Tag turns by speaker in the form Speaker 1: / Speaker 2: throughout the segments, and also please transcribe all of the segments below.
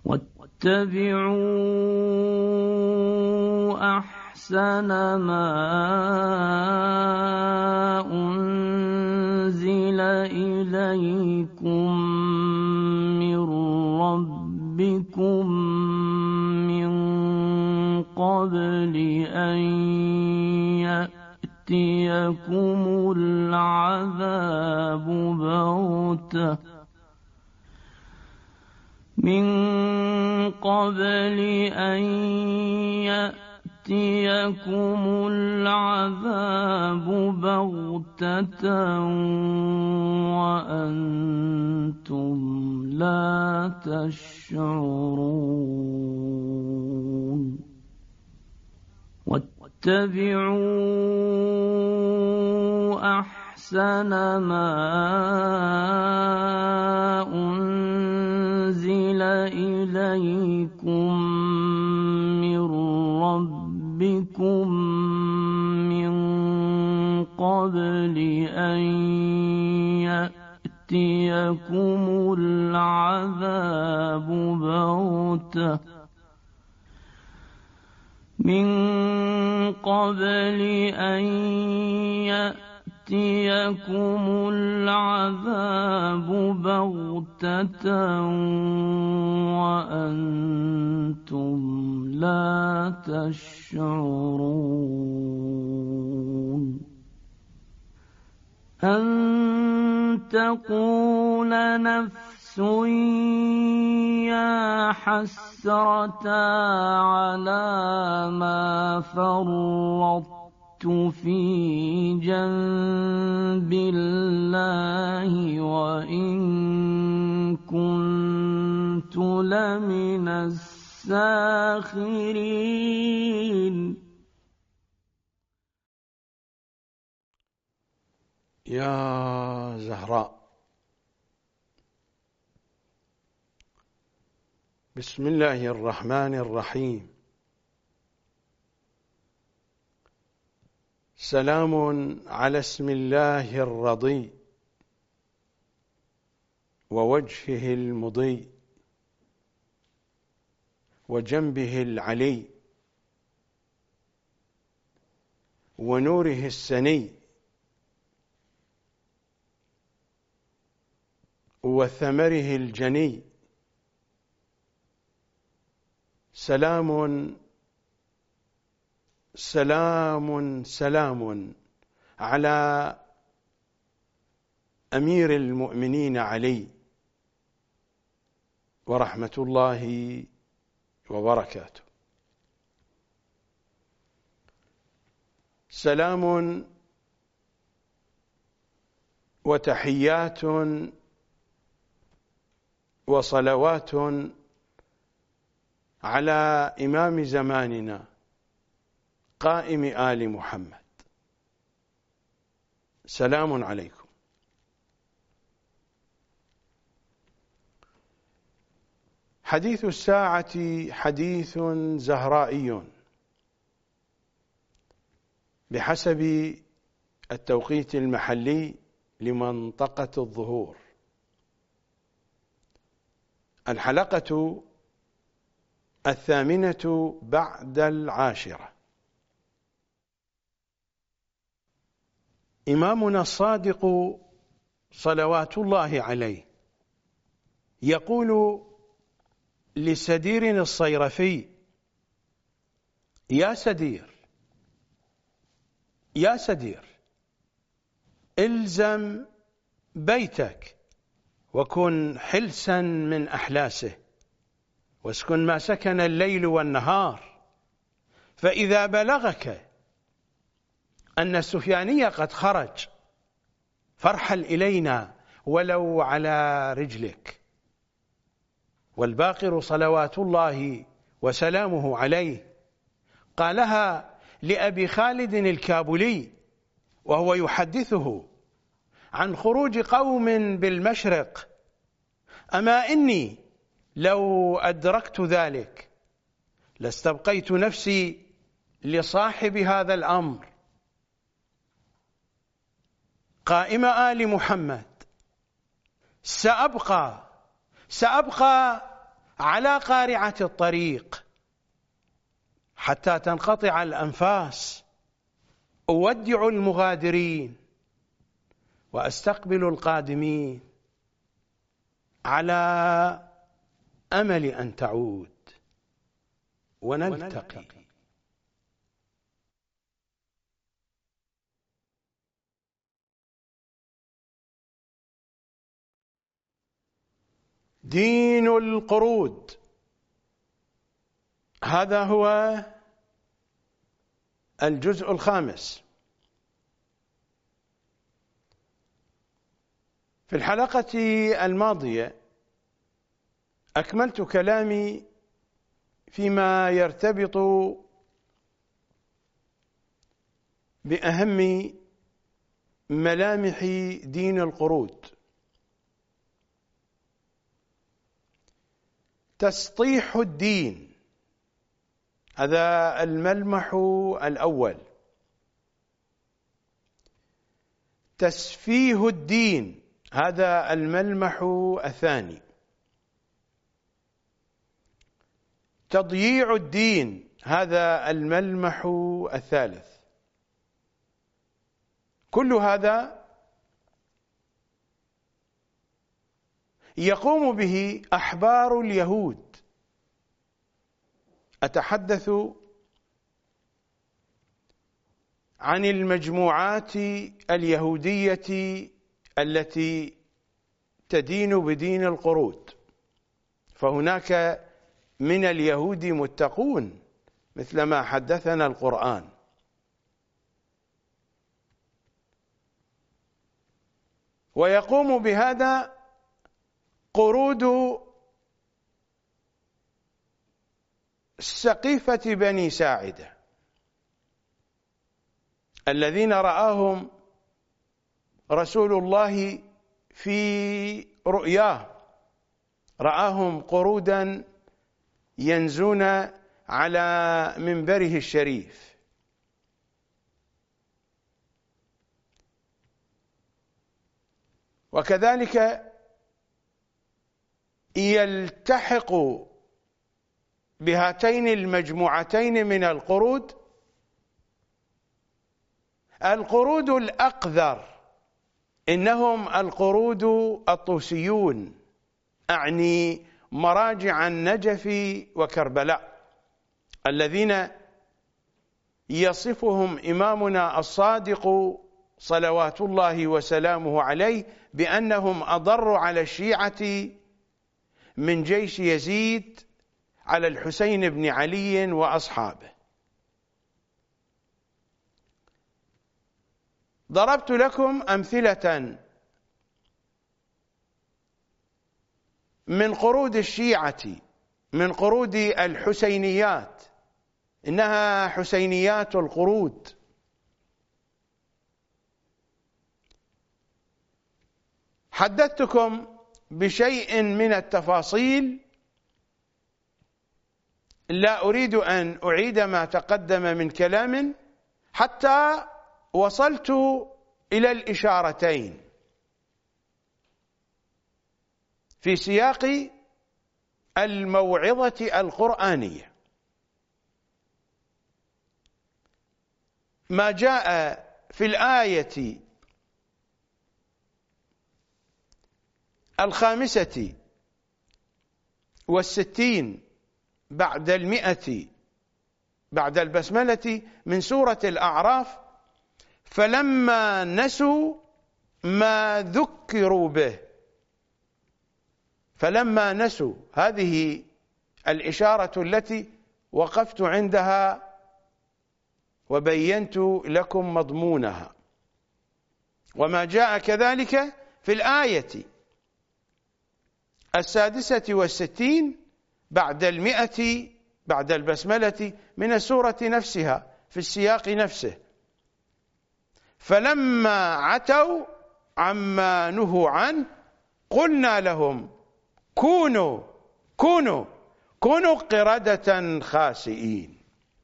Speaker 1: واتبعوا أحسن ما أنزل إليكم من ربكم من قبل أن يأتيكم العذاب بغتة وأنتم لا تشعرون واتبعوا أحسن ما أنزل إليكم من ربكم من قبل أن يأتيكم العذاب بغتة وأنتم لا تشعرون أن تقول نفس يا حسرة على ما فرطت في جنب الله وإن كنت لمن الساخرين.
Speaker 2: يا زهراء، بسم الله الرحمن الرحيم. سلام على اسم الله الرضي ووجهه المضي وجنبه العلي ونوره السني وثمره الجني. سلام سلام سلام على أمير المؤمنين علي ورحمة الله وبركاته. سلام وتحيات وصلوات على إمام زماننا قائم آل محمد. سلام عليكم. حديث الساعة حديث زهرائي بحسب التوقيت المحلي لمنطقة الظهور. الحلقة 18. إمامنا الصادق صلوات الله عليه يقول لسدير الصيرفي: يا سدير يا سدير، الزم بيتك وكن حلسا من أحلاسه، واسكن ما سكن الليل والنهار، فإذا بلغك أن السفياني قد خرج فارحل إلينا ولو على رجلك. والباقر صلوات الله وسلامه عليه قالها لأبي خالد الكابلي وهو يحدثه عن خروج قوم بالمشرق: أما إني لو أدركت ذلك لاستبقيت نفسي لصاحب هذا الأمر. قائم آل محمد، سأبقى على قارعة الطريق حتى تنقطع الأنفاس، أودع المغادرين وأستقبل القادمين على أمل أن تعود ونلتقي. دين القرود، هذا هو الجزء الخامس. في الحلقة الماضية أكملت كلامي فيما يرتبط بأهم ملامح دين القرود. تسطيح الدين، هذا الملمح الأول. تسفيه الدين، هذا الملمح الثاني. تضييع الدين، هذا الملمح الثالث. كل هذا يقوم به أحبار اليهود. أتحدث عن المجموعات اليهودية التي تدين بدين القرود، فهناك من اليهود متقون مثل ما حدثنا القرآن. ويقوم بهذا قرود سقيفة بني ساعدة الذين رآهم رسول الله في رؤياه، رآهم قرودا ينزون على منبره الشريف. وكذلك يلتحق بهاتين المجموعتين من القرود القرود الأقذر، إنهم القرود الطوسيون، أعني مراجع النجف وكربلاء، الذين يصفهم إمامنا الصادق صلوات الله وسلامه عليه بأنهم أضر على الشيعة من جيش يزيد على الحسين بن علي وأصحابه. ضربت لكم أمثلة من قرود الشيعة، من قرود الحسينيات، إنها حسينيات القرود. حدثتكم بشيء من التفاصيل، لا أريد أن أعيد ما تقدم من كلام حتى وصلت إلى الإشارتين في سياق الموعظة القرآنية. ما جاء في الآية 65 بعد 100 بعد البسملة من سورة الأعراف: فلما نسوا ما ذكروا به. فلما نسوا، هذه الإشارة التي وقفت عندها وبينت لكم مضمونها. وما جاء كذلك في الآية 66 بعد 100 بعد البسملة من السورة نفسها في السياق نفسه: فلما عتوا عما نهوا عنه قلنا لهم كونوا قردة خاسئين.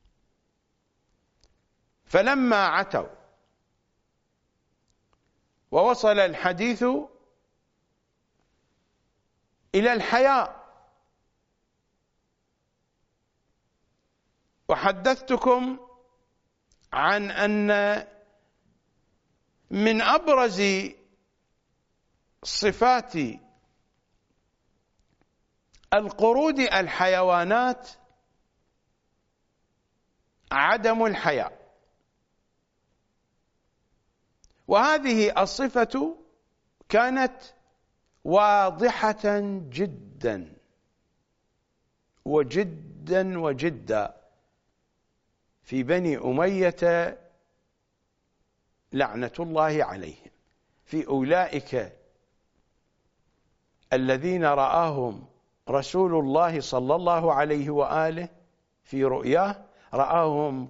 Speaker 2: فلما عتوا، ووصل الحديث إلى الحياء وحدثتكم عن أن من أبرز صفات القرود الحيوانات عدم الحياء، وهذه الصفة كانت واضحة جدا وجدا في بني أمية لعنة الله عليهم، في أولئك الذين رآهم رسول الله صلى الله عليه وآله في رؤياه، رآهم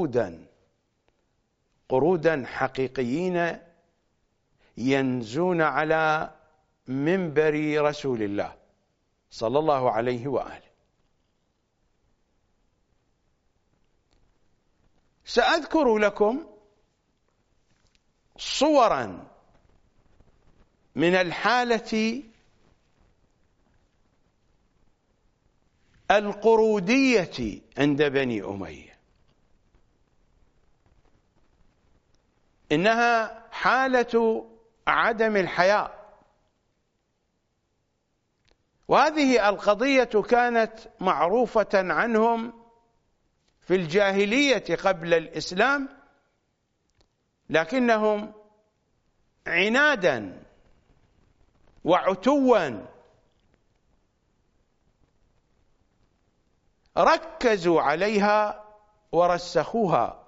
Speaker 2: قرودا حقيقيين ينزون على منبر رسول الله صلى الله عليه وآله. سأذكر لكم صورا من الحالة القرودية عند بني أمية، إنها حالة عدم الحياء، وهذه القضية كانت معروفة عنهم في الجاهلية قبل الإسلام، لكنهم عنادا وعتوا ركزوا عليها ورسخوها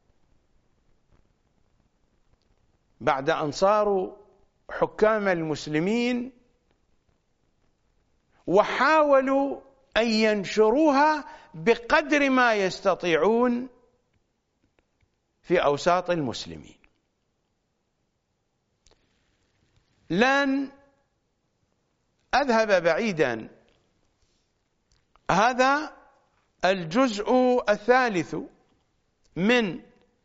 Speaker 2: بعد أن صاروا حكام المسلمين، وحاولوا أن ينشروها بقدر ما يستطيعون في أوساط المسلمين. لن أذهب بعيدا، هذا الجزء الثالث من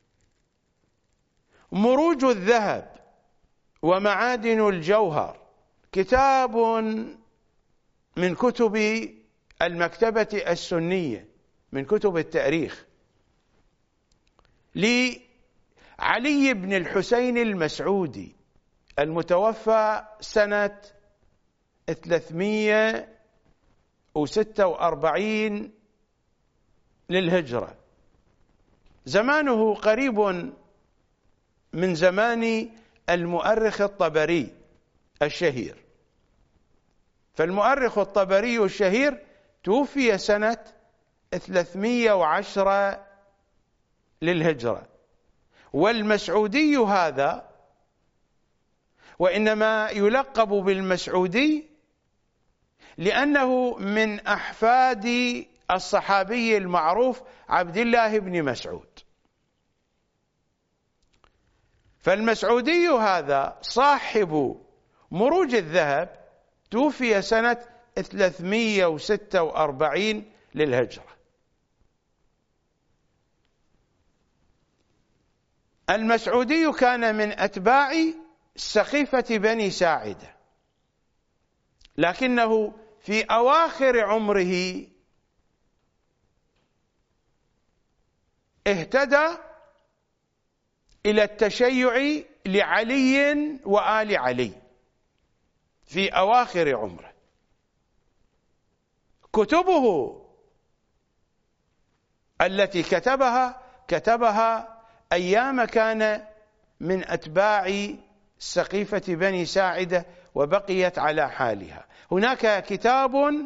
Speaker 2: مروج الذهب ومعادن الجوهر، كتاب من كتب المكتبة السنية، من كتب التاريخ، لعلي بن الحسين المسعودي المتوفى سنة 346 للهجرة، زمانه قريب من زمان المؤرخ الطبري الشهير، فالمؤرخ الطبري الشهير توفي سنة 310 للهجرة، والمسعودي هذا وإنما يلقب بالمسعودي لأنه من أحفاد الصحابي المعروف عبد الله بن مسعود، فالمسعودي هذا صاحب مروج الذهب توفي سنة 346 للهجرة. المسعودي كان من أتباع سقيفة بني ساعدة، لكنه في أواخر عمره اهتدى إلى التشيع لعلي وآل علي في أواخر عمره. كتبه التي كتبها أيام كان من أتباع سقيفة بني ساعدة وبقيت على حالها. هناك كتاب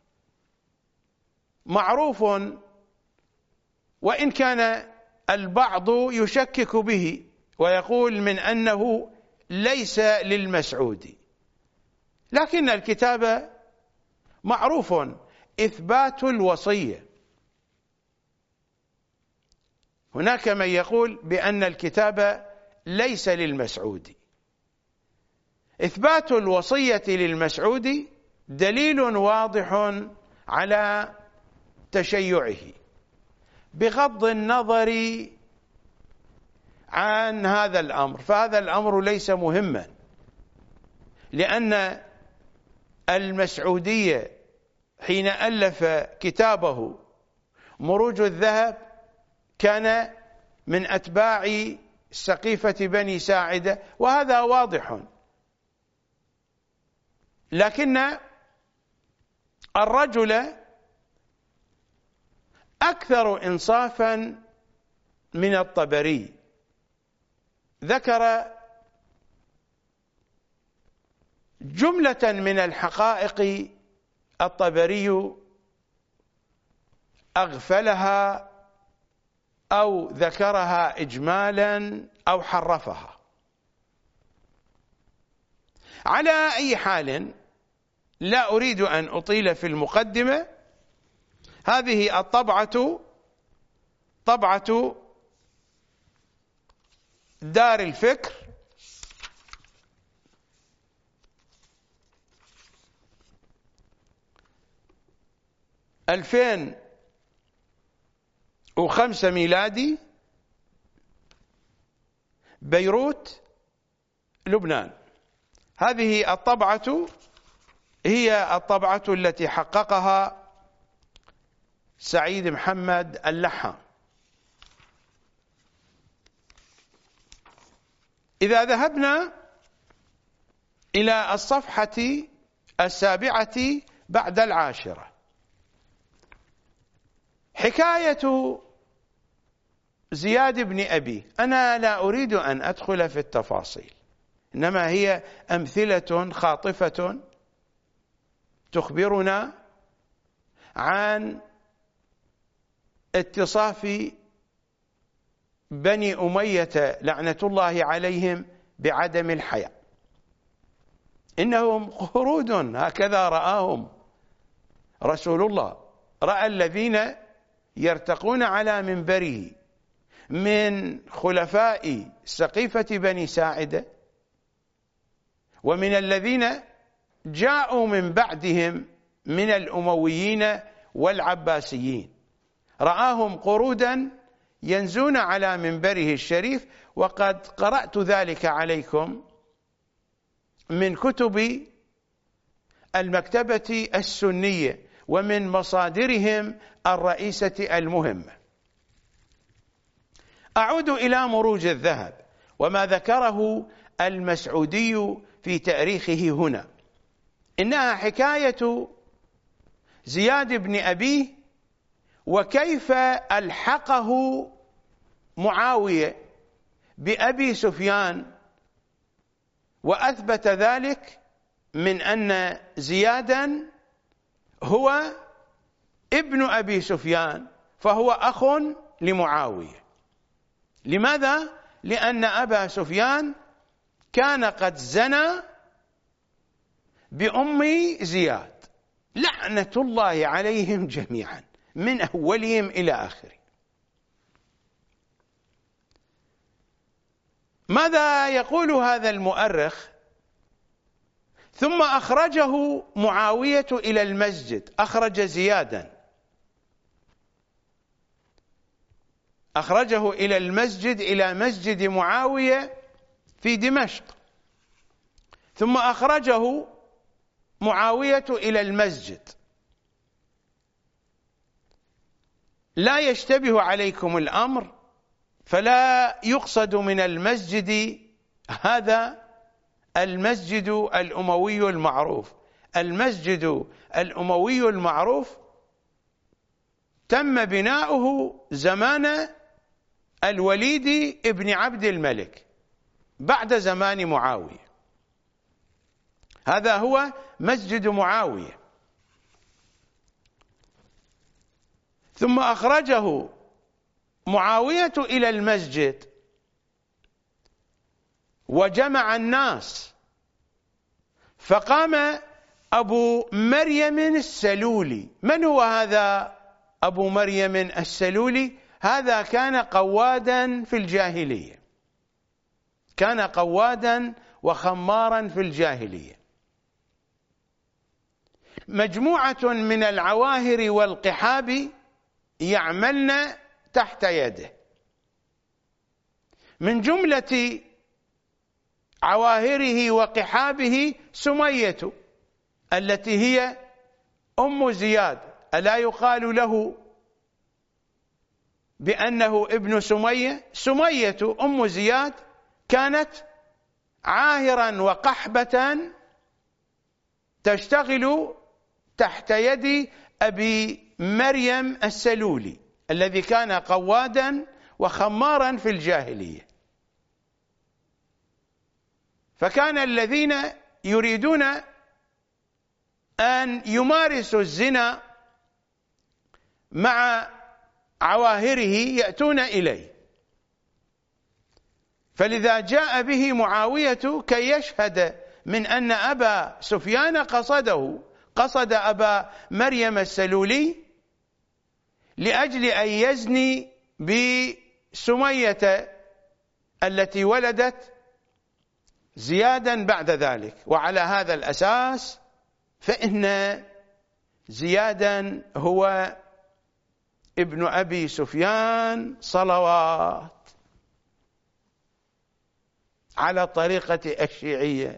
Speaker 2: معروف وإن كان البعض يشكك به ويقول من أنه ليس للمسعودي، لكن الكتاب معروف، إثبات الوصية. هناك من يقول بأن الكتاب ليس للمسعودي. إثبات الوصية للمسعودي دليل واضح على تشيعه، بغض النظر عن هذا الأمر، فهذا الأمر ليس مهما، لأن المسعودي حين ألف كتابه مروج الذهب كان من أتباع سقيفة بني ساعدة، وهذا واضح. لكن الرجل أكثر إنصافا من الطبري، ذكر جملة من الحقائق الطبري أغفلها أو ذكرها إجمالا أو حرفها. على أي حال لا أريد أن أطيل في المقدمة. هذه الطبعة طبعة دار الفكر، ألفين وخمسة ميلادي، بيروت، لبنان. هذه الطبعة هي الطبعة التي حققها سعيد محمد اللحام. إذا ذهبنا إلى الصفحة 7 بعد 10، حكاية زياد بن أبي، أنا لا أريد أن أدخل في التفاصيل، إنما هي أمثلة خاطفة تخبرنا عن اتصاف بني أمية لعنة الله عليهم بعدم الحياء. إنهم خرود، هكذا رآهم رسول الله، رأى الذين يرتقون على منبره من خلفاء سقيفة بني ساعدة ومن الذين جاءوا من بعدهم من الأمويين والعباسيين، رآهم قرودا ينزون على منبره الشريف. وقد قرأت ذلك عليكم من كتب المكتبة السنية ومن مصادرهم الرئيسة المهمة. أعود إلى مروج الذهب وما ذكره المسعودي في تاريخه هنا. إنها حكاية زياد بن أبيه وكيف ألحقه معاوية بأبي سفيان، وأثبت ذلك من أن زيادا هو ابن أبي سفيان، فهو أخ لمعاوية. لماذا؟ لأن أبا سفيان كان قد زنى بأم زياد لعنة الله عليهم جميعا من أولهم إلى آخره. ماذا يقول هذا المؤرخ؟ ثم أخرجه معاوية إلى المسجد، أخرج زيادا، أخرجه إلى المسجد، إلى مسجد معاوية في دمشق. ثم أخرجه معاوية إلى المسجد. لا يشتبه عليكم الأمر، فلا يقصد من المسجد هذا المسجد الأموي المعروف. المسجد الأموي المعروف تم بناؤه زمان الوليد ابن عبد الملك بعد زمان معاوية. هذا هو مسجد معاوية. ثم أخرجه معاوية إلى المسجد وجمع الناس، فقام أبو مريم السلولي. من هو هذا أبو مريم السلولي؟ هذا كان قوادا في الجاهلية، كان قوادا وخمارا في الجاهلية. مجموعة من العواهر والقحاب يعملن تحت يده. من جملة عواهره وقحابه سمية التي هي أم زياد. ألا يقال له بأنه ابن سمية. سمية أم زياد كانت عاهرا وقحبة تشتغل تحت يد أبي مريم السلولي الذي كان قوادا وخمارا في الجاهلية. فكان الذين يريدون أن يمارسوا الزنا مع عواهره يأتون إليه، فلذا جاء به معاوية كي يشهد من أن أبا سفيان قصد أبا مريم السلولي لأجل أن يزني بسمية التي ولدت زيادا بعد ذلك. وعلى هذا الأساس فإن زيادا هو ابن أبي سفيان صلوات على طريقة الشيعية.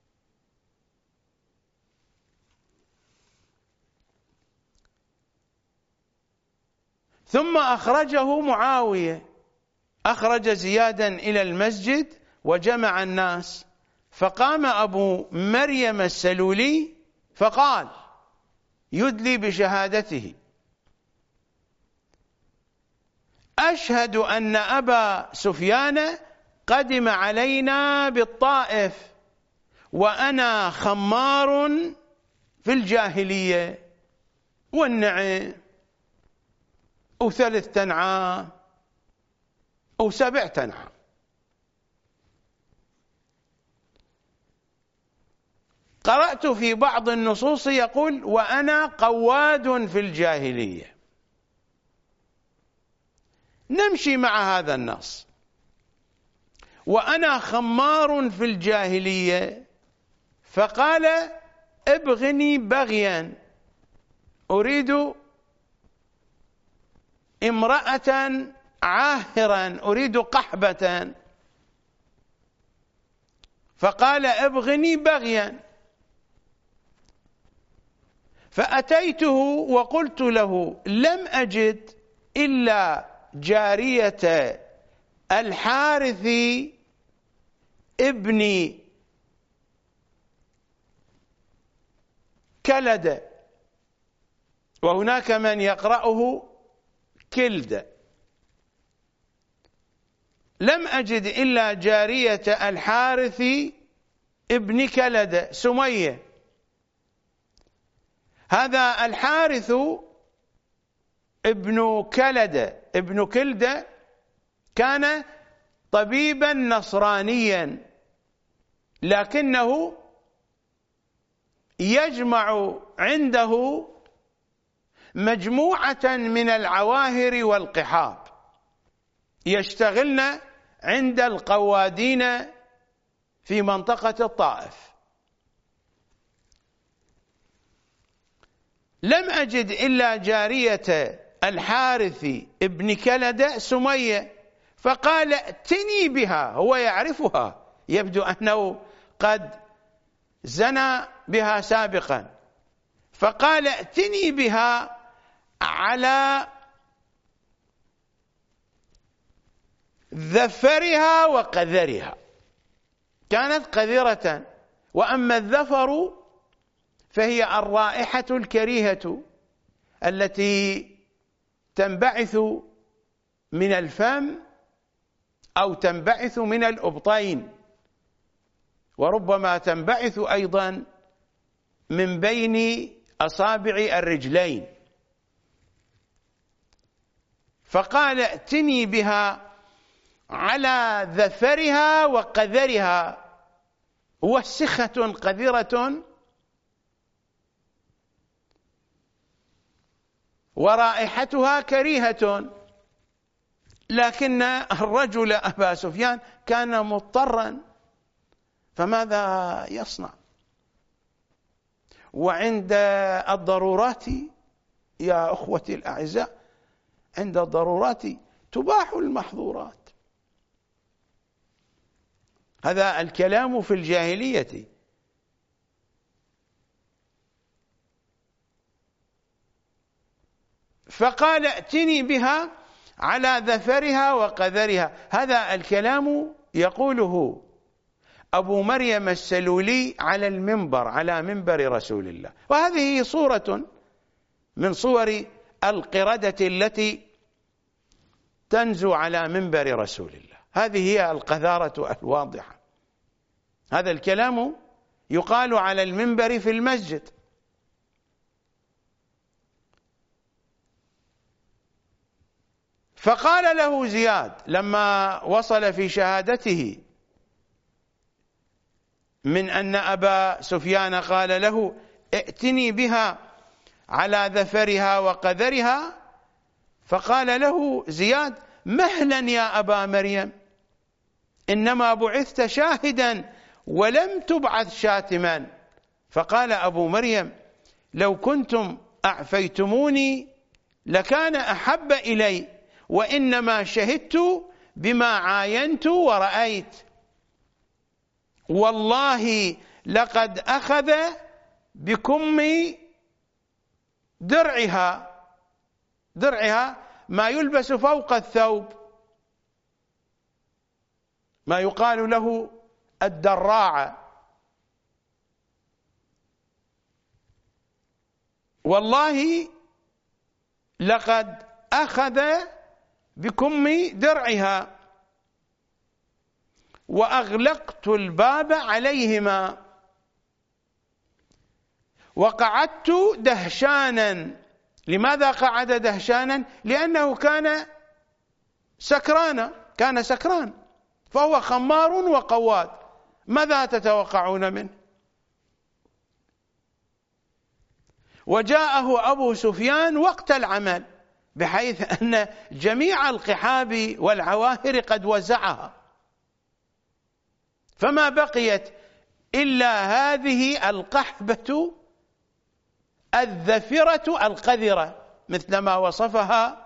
Speaker 2: ثم أخرجه معاوية، أخرج زيادا إلى المسجد وجمع الناس، فقام أبو مريم السلولي فقال يدلي بشهادته: أشهد أن أبا سفيان قدم علينا بالطائف وأنا خمار في الجاهلية والنعم أو 3 عام أو 7 عام. قرأت في بعض النصوص يقول وأنا قواد في الجاهلية. نمشي مع هذا النص. وأنا خمار في الجاهلية، فقال ابغني بغيا، أريد امرأة عاهرا، أريد قحبة، فقال ابغني بغيا. فأتيته وقلت له لم أجد إلا جارية الحارث ابن كلد، وهناك من يقرأه كلد. لم أجد إلا جارية الحارث ابن كلد سمية. هذا الحارث ابن كلد كان طبيبا نصرانيا، لكنه يجمع عنده مجموعة من العواهر والقحاب يشتغلن عند القوادين في منطقة الطائف. لم أجد إلا جارية الحارث ابن كلد سمية، فقال ائتني بها. هو يعرفها، يبدو أنه قد زنى بها سابقا، فقال ائتني بها على ذفرها وقذرها. كانت قذرة، وأما الذفر فهي الرائحة الكريهة التي تنبعث من الفم أو تنبعث من الأبطين، وربما تنبعث أيضا من بين أصابع الرجلين. فقال ائتني بها على ذفرها وقذرها، وسخة قذرة ورائحتها كريهة. لكن الرجل أبا سفيان كان مضطرا، فماذا يصنع؟ وعند الضرورات يا أخوتي الأعزاء، عند الضرورات تباح المحظورات. هذا الكلام في الجاهلية. فقال ائتني بها على ذفرها وقذرها. هذا الكلام يقوله أبو مريم السلولي على المنبر، على منبر رسول الله. وهذه صورة من صور القردة التي تنزو على منبر رسول الله. هذه هي القذارة الواضحة. هذا الكلام يقال على المنبر في المسجد. فقال له زياد لما وصل في شهادته من أن أبا سفيان قال له ائتني بها على ذفرها وقذرها، فقال له زياد مهلا يا أبا مريم، إنما بعثت شاهدا ولم تبعث شاتما. فقال أبو مريم لو كنتم أعفيتموني لكان أحب إلي، وإنما شهدت بما عاينت ورأيت، والله لقد أخذ بكم درعها ما يلبس فوق الثوب، ما يقال له الدراعة، والله لقد أخذ بكم درعها وأغلقت الباب عليهما وقعدت دهشانا. لماذا قعد دهشانا؟ لأنه كان سكران، فهو خمار وقواد. ماذا تتوقعون منه؟ وجاءه أبو سفيان وقت العمل، بحيث أن جميع القحاب والعواهر قد وزعها، فما بقيت إلا هذه القحبة الذفرة القذرة، مثل ما وصفها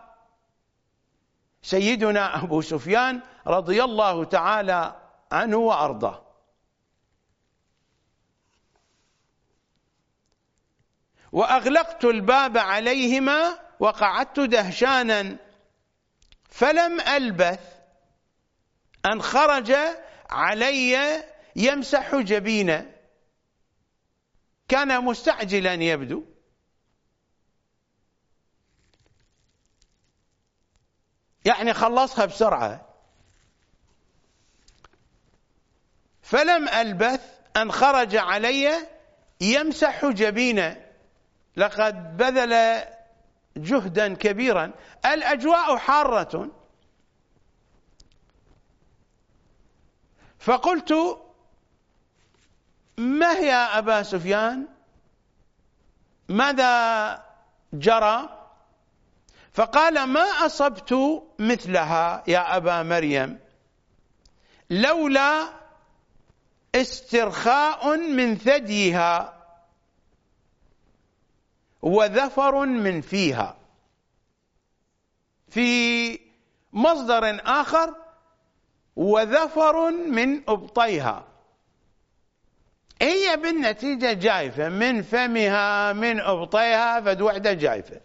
Speaker 2: سيدنا أبو سفيان رضي الله تعالى عنه وأرضاه. وأغلقت الباب عليهما وقعدت دهشانا، فلم ألبث أن خرج علي يمسح جبينه. كان مستعجلا يبدو، يعني خلصها بسرعة. فلم ألبث أن خرج علي يمسح جبينه، لقد بذل جهدا كبيرا، الأجواء حارة. فقلت ما هي يا أبا سفيان؟ ماذا جرى؟ فقال ما أصبت مثلها يا أبا مريم لولا استرخاء من ثديها وذفر من فيها. في مصدر آخر وذفر من أبطيها، هي بالنتيجة جايفة من فمها من أبطيها، فد وحدة جايفة.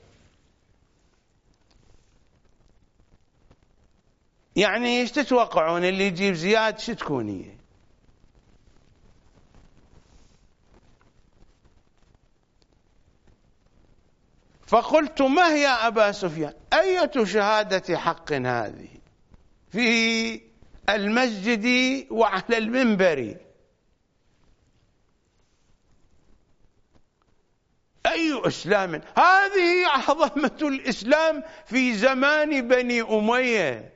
Speaker 2: يعني ايش تتوقعون اللي يجيب زياد شو تكون هي؟ فقلت ما هي يا أبا سفيان؟ أية شهادة حق هذه في المسجد وعلى المنبر؟ أي إسلام؟ هذه عظمة الإسلام في زمان بني أمية.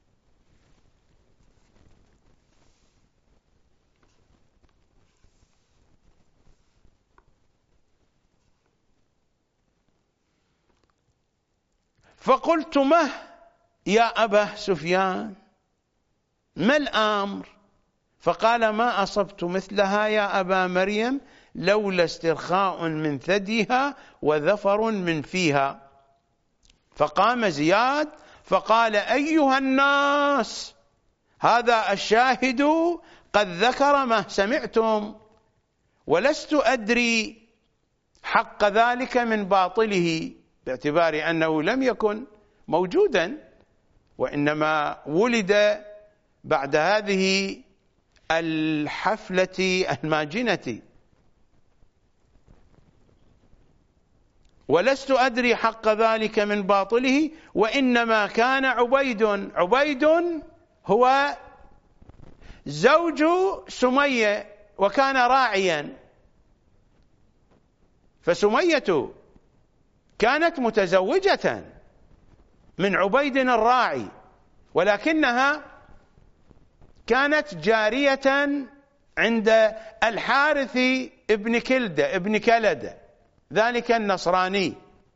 Speaker 2: فقلت ما يا أبا سفيان؟ ما الأمر؟ فقال ما أصبت مثلها يا أبا مريم لولا استرخاء من ثديها وذفر من فيها. فقام زياد فقال أيها الناس، هذا الشاهد قد ذكر ما سمعتم، ولست أدري حق ذلك من باطله، باعتبار أنه لم يكن موجودا وإنما ولد بعد هذه الحفلة الماجنة. ولست أدري حق ذلك من باطله، وإنما كان عبيد هو زوج سمية وكان راعيا، فسمية كانت متزوجة من عبيد الراعي، ولكنها كانت جارية عند الحارث ابن كلدة ذلك النصراني،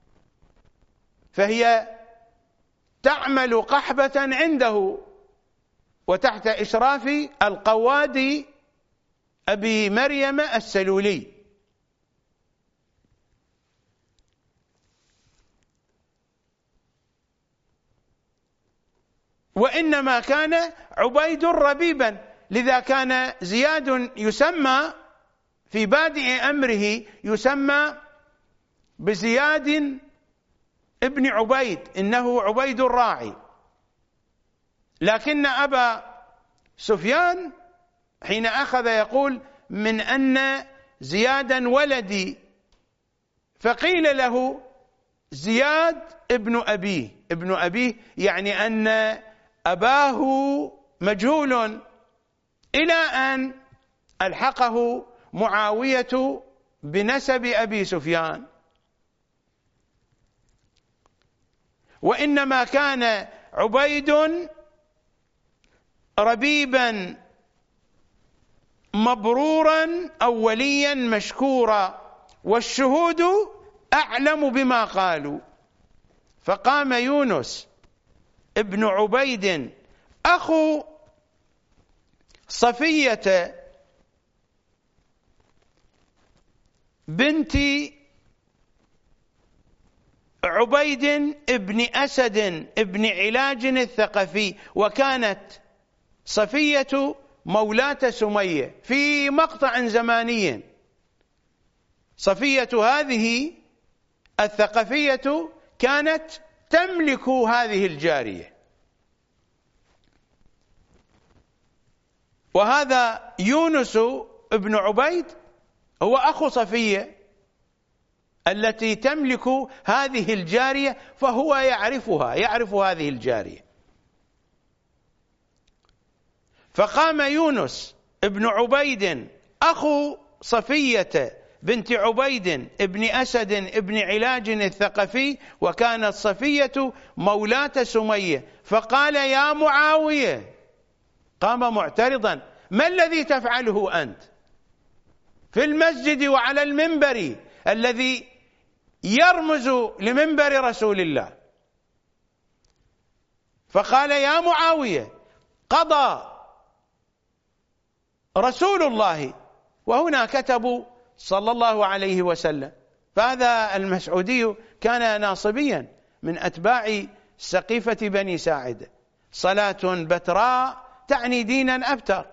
Speaker 2: فهي تعمل قحبة عنده وتحت إشراف القواد أبي مريم السلولي. وإنما كان عبيد ربيبا، لذا كان زياد يسمى في بادئ أمره يسمى بزياد ابن عبيد، إنه عبيد الراعي. لكن أبا سفيان حين أخذ يقول من أن زيادا ولدي، فقيل له زياد ابن أبيه، يعني أن أباه مجهول، إلى أن ألحقه معاوية بنسب أبي سفيان. وإنما كان عبيد ربيبا مبرورا أو وليا مشكورا، والشهود أعلم بما قالوا. فقام يونس ابن عبيد أخو صفية بنت عبيد ابن أسد ابن علاج الثقفي، وكانت صفية مولاة سمية في مقطع زماني. صفية هذه الثقفية كانت تملك هذه الجارية. وهذا يونس ابن عبيد هو أخو صفية التي تملك هذه الجارية، فهو يعرف هذه الجارية. فقام يونس ابن عبيد أخو صفية بنت عبيد ابن أسد ابن علاج الثقفي، وكانت صفية مولاة سمية، فقال يا معاوية، قام معترضا، ما الذي تفعله أنت في المسجد وعلى المنبر الذي يرمز لمنبر رسول الله؟ فقال يا معاوية قضى رسول الله، وهنا كتبوا صلى الله عليه وسلم. فهذا المسعودي كان ناصبيا من أتباع سقيفة بني ساعدة. صلاة بتراء تعني دينا أبتر.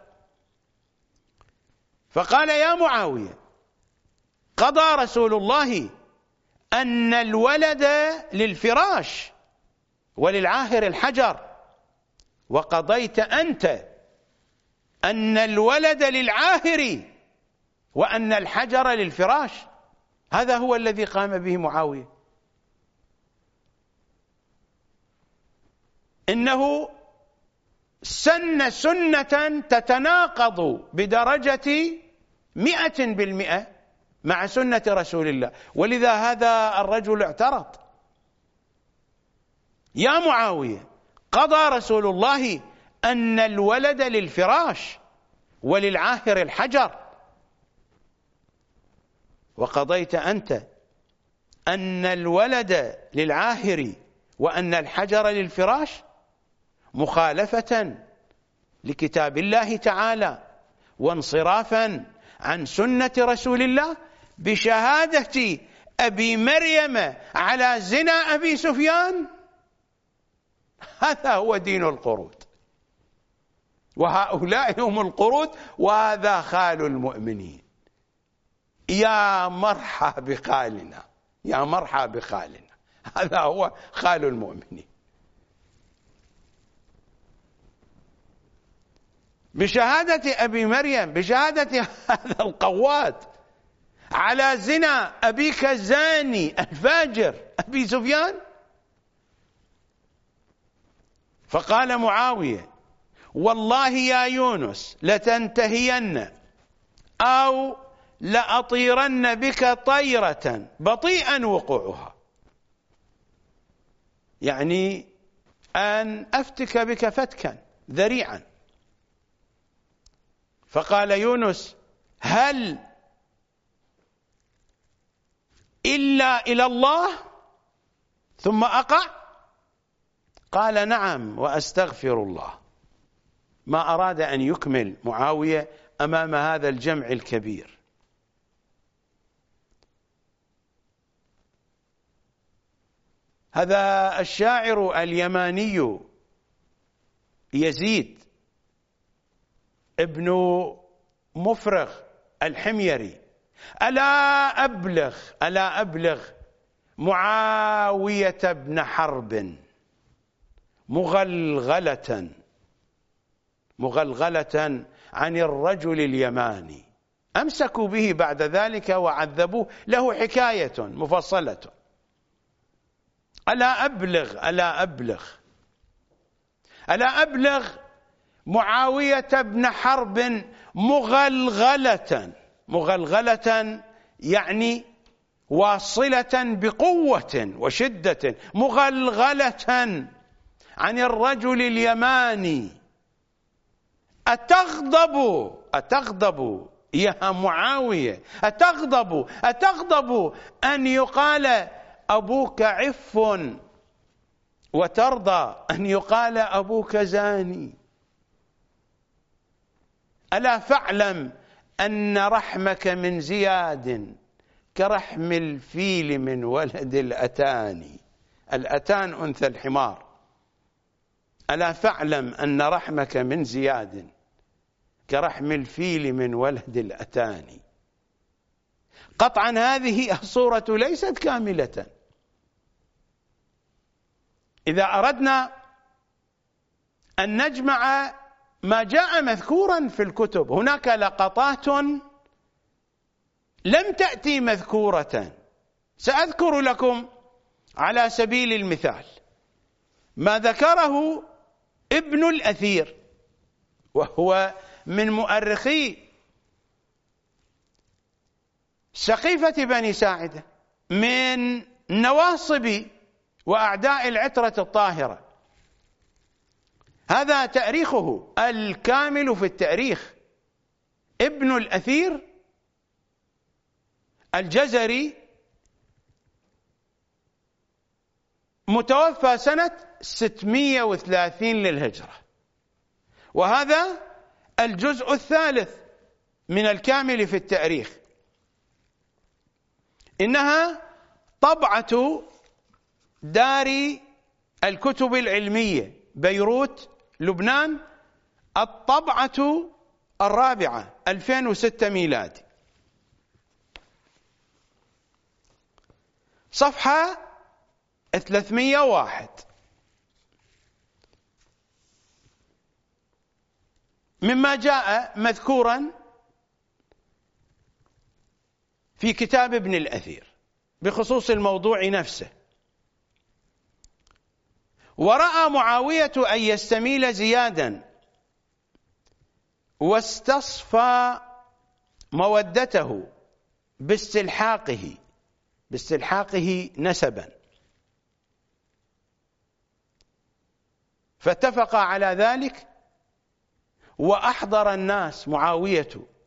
Speaker 2: فقال يا معاوية قضى رسول الله أن الولد للفراش وللعاهر الحجر، وقضيت أنت أن الولد للعاهر وأن الحجر للفراش. هذا هو الذي قام به معاوية. إنه سن سنة تتناقض بدرجة 100% مع سنة رسول الله، ولذا هذا الرجل اعترض. يا معاوية قضى رسول الله أن الولد للفراش وللعاهر الحجر، وقضيت أنت أن الولد للعاهر وأن الحجر للفراش، مخالفة لكتاب الله تعالى وانصرافا عن سنة رسول الله، بشهادة أبي مريم على زنا أبي سفيان. هذا هو دين القرود، وهؤلاء هم القرود، وهذا خال المؤمنين. يا مرحى بخالنا، يا مرحى بخالنا، هذا هو خال المؤمنين. بشهادة أبي مريم، بشهادة هذا القواد على زنا أبيك الزاني الفاجر أبي سفيان. فقال معاوية: والله يا يونس لتنتهين أو لأطيرن بك طيرة بطيئا وقوعها، يعني أن أفتك بك فتكا ذريعا. فقال يونس: هل إلا إلى الله ثم أقع؟ قال: نعم وأستغفر الله. ما أراد أن يكمل معاوية أمام هذا الجمع الكبير. هذا الشاعر اليماني يزيد ابن مفرغ الحميري: ألا أبلغ معاوية بن حرب مغلغلة عن الرجل اليماني. أمسكوا به بعد ذلك وعذبوه، له حكاية مفصلة. ألا أبلغ معاوية بن حرب مغلغلة يعني واصلة بقوة وشدة، مغلغلة عن الرجل اليماني. أتغضب يا معاوية؟ أتغضب أن يقال أبوك عف وترضى أن يقال أبوك زاني؟ ألا فاعلم أن رحمك من زياد كرحم الفيل من ولد الأتان. الأتان أنثى الحمار. ألا فاعلم أن رحمك من زياد كرحم الفيل من ولد الأتان. قطعا هذه الصورة ليست كاملة. إذا أردنا أن نجمع ما جاء مذكورا في الكتب، هناك لقطات لم تأتي مذكورة. سأذكر لكم على سبيل المثال ما ذكره ابن الأثير، وهو من مؤرخي سقيفة بني ساعدة، من نواصب وأعداء العترة الطاهرة. هذا تاريخه الكامل في التاريخ. ابن الأثير الجزري متوفى سنة 630 للهجرة، وهذا الجزء الثالث من الكامل في التاريخ. إنها طبعة دار الكتب العلمية بيروت لبنان، الطبعة الرابعة 2006 ميلادي، صفحة 301. مما جاء مذكورا في كتاب ابن الأثير بخصوص الموضوع نفسه: ورأى معاوية أن يستميل زيادا واستصفى مودته باستلحاقه نسبا، فاتفق على ذلك وأحضر الناس معاوية،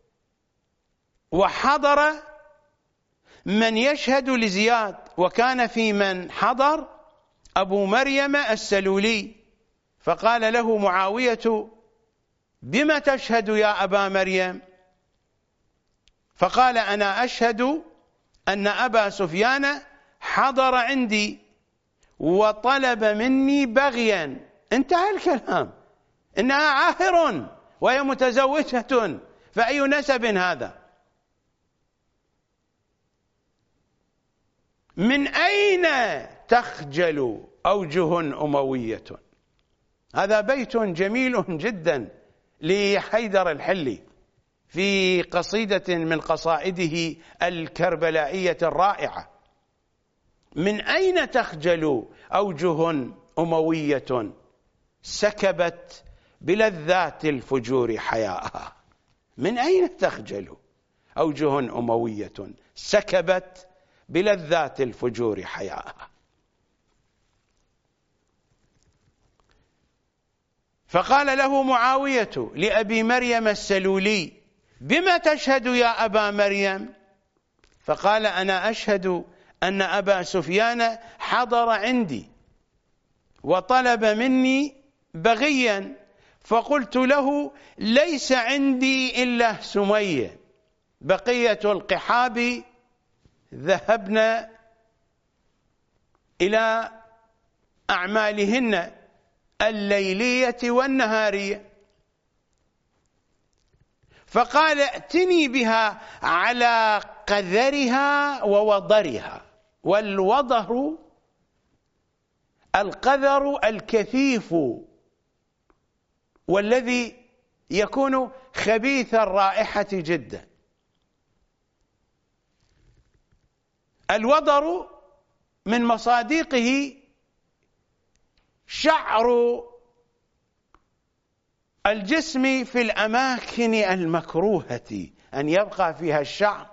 Speaker 2: وحضر من يشهد لزياد، وكان في من حضر أبو مريم السلولي. فقال له معاوية: بما تشهد يا أبا مريم؟ فقال: أنا أشهد أن أبا سفيان حضر عندي وطلب مني بغيا. انتهى الكلام. إنها عاهر وهي متزوجة، فأي نسب هذا؟ من أين تخجل أوجه أموية؟ هذا بيت جميل جدا لحيدر الحلي في قصيدة من قصائده الكربلائية الرائعة: من أين تخجل أوجه أموية سكبت بلذات الفجور حياءها؟ من أين تخجل أوجه أموية سكبت بلذات الفجور حياءها؟ فقال له معاوية لأبي مريم السلولي: بما تشهد يا أبا مريم؟ فقال: أنا أشهد أن أبا سفيان حضر عندي وطلب مني بغيا، فقلت له: ليس عندي إلا سمية، بقية القحاب ذهبن إلى أعمالهن الليلية والنهارية. فقال: ائتني بها على قذرها ووضرها. والوضر القذر الكثيف والذي يكون خبيث الرائحة جدا. الوضر من مصادقه شعر الجسم في الأماكن المكروهة، أن يبقى فيها الشعر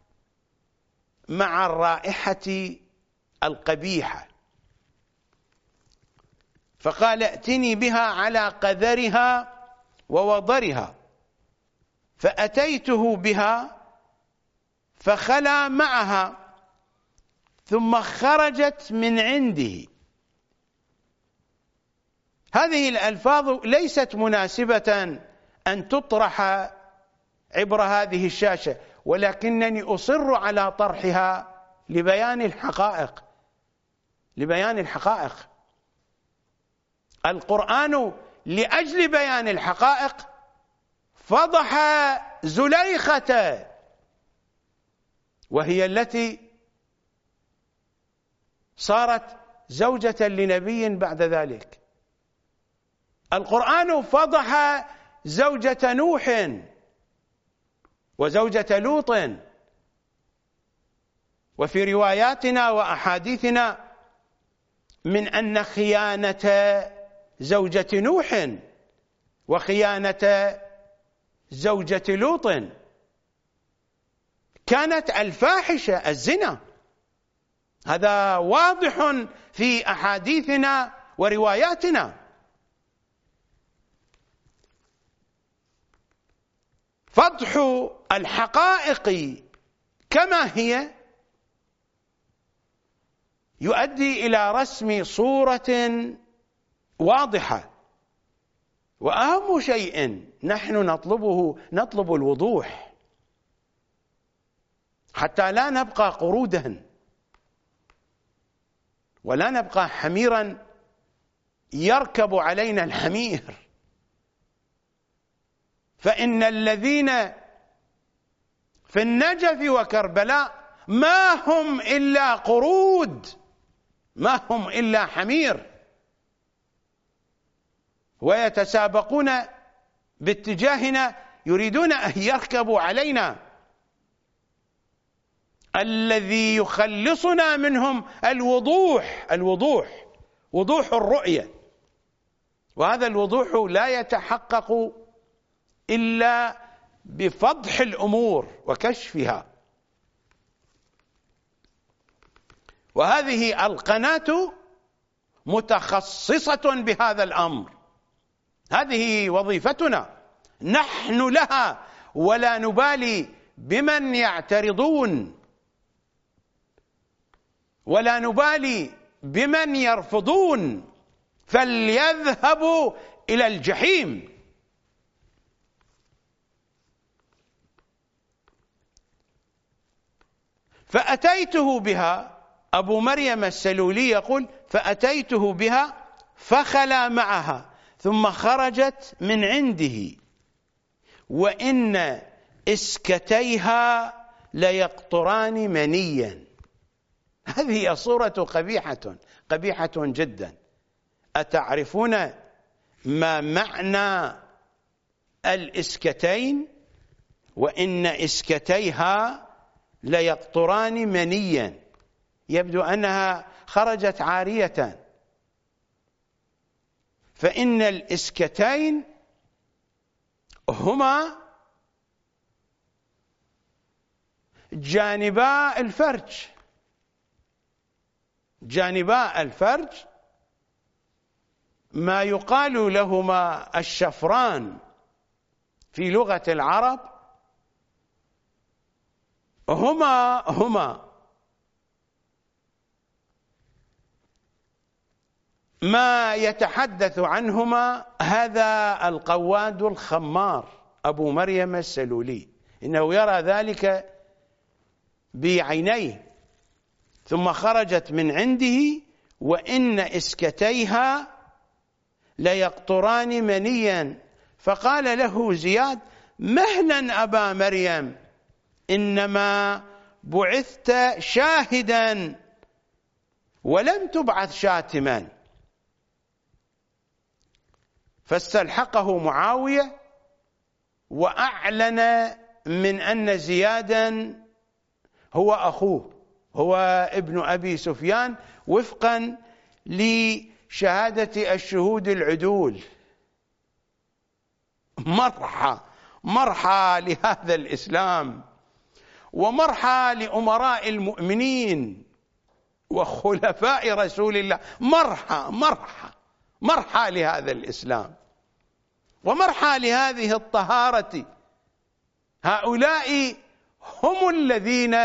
Speaker 2: مع الرائحة القبيحة. فقال: ائتني بها على قذرها ووضرها. فأتيته بها فخلا معها ثم خرجت من عنده. هذه الألفاظ ليست مناسبة أن تطرح عبر هذه الشاشة، ولكنني أصر على طرحها لبيان الحقائق. القرآن لأجل بيان الحقائق فضح زليخة، وهي التي صارت زوجة لنبي بعد ذلك. القرآن فضح زوجة نوح وزوجة لوط، وفي رواياتنا وأحاديثنا من أن خيانة زوجة نوح وخيانة زوجة لوط كانت الفاحشة الزنا. هذا واضح في أحاديثنا ورواياتنا. فضح الحقائق كما هي يؤدي إلى رسم صورة واضحة. وأهم شيء نحن نطلب الوضوح حتى لا نبقى قرودا ولا نبقى حميرا يركب علينا الحمير. فإن الذين في النجف وكربلاء ما هم إلا قرود، ما هم إلا حمير، ويتسابقون باتجاهنا يريدون أن يركبوا علينا. الذي يخلصنا منهم وضوح الرؤية، وهذا الوضوح لا يتحقق إلا بفضح الأمور وكشفها. وهذه القناة متخصصة بهذا الأمر، هذه وظيفتنا نحن لها، ولا نبالي بمن يعترضون ولا نبالي بمن يرفضون، فليذهبوا إلى الجحيم. فأتيته بها، أبو مريم السلولي يقول: فأتيته بها فخلا معها ثم خرجت من عنده وإن إسكتيها ليقطران منيا. هذه صورة قبيحة جدا. أتعرفون ما معنى الإسكتين وإن إسكتيها ليقطران منيا، يبدو أنها خرجت عارية، فإن الإسكتين هما جانبا الفرج، جانبا الفرج ما يقال لهما الشفران في لغة العرب، هما ما يتحدث عنهما هذا القواد الخمار أبو مريم السلولي، إنه يرى ذلك بعينيه، ثم خرجت من عنده وإن إسكتيها ليقطران منيا، فقال له زياد: مهلا أبا مريم، إنما بعثت شاهدا ولم تبعث شاتما. فاستلحقه معاوية وأعلن من أن زيادا هو أخوه، هو ابن أبي سفيان، وفقا لشهادة الشهود العدول. مرحى لهذا الإسلام، ومرحى لأمراء المؤمنين وخلفاء رسول الله، مرحى لهذا الإسلام، ومرحى لهذه الطهارة. هؤلاء هم الذين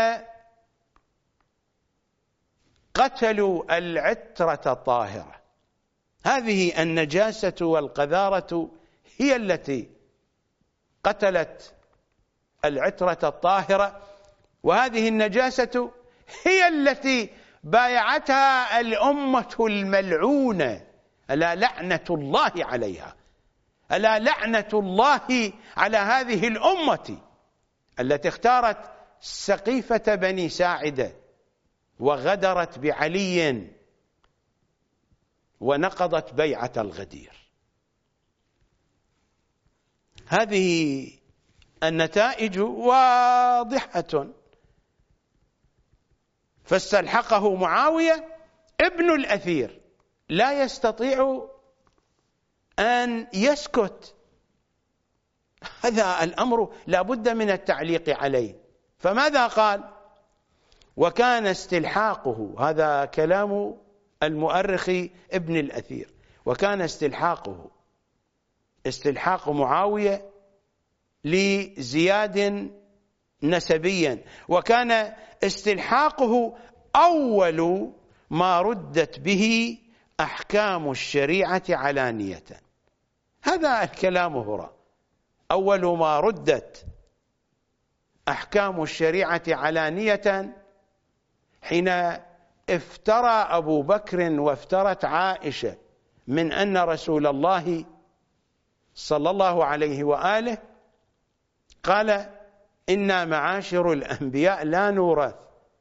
Speaker 2: قتلوا العترة الطاهرة. هذه النجاسة والقذارة هي التي قتلت العترة الطاهرة، وهذه النجاسة هي التي بايعتها الأمة الملعونة. ألا لعنة الله عليها، ألا لعنة الله على هذه الأمة التي اختارت سقيفة بني ساعدة وغدرت بعلي ونقضت بيعة الغدير. هذه النتائج واضحة. فاستلحقه معاوية ابن الأثير، لا يستطيع أن يسكت، هذا الأمر لا بد من التعليق عليه. فماذا قال؟ وكان استلحاقه، هذا كلام المؤرخ ابن الأثير، وكان استلحاق معاوية لزياد نسبيا، وكان استلحاقه أول ما ردت به أحكام الشريعة علانية. هذا الكلام هو أول ما ردت أحكام الشريعة علانية حين افترى أبو بكر وافترت عائشة من أن رسول الله صلى الله عليه وآله قال: إنا معاشر الأنبياء لا نورث،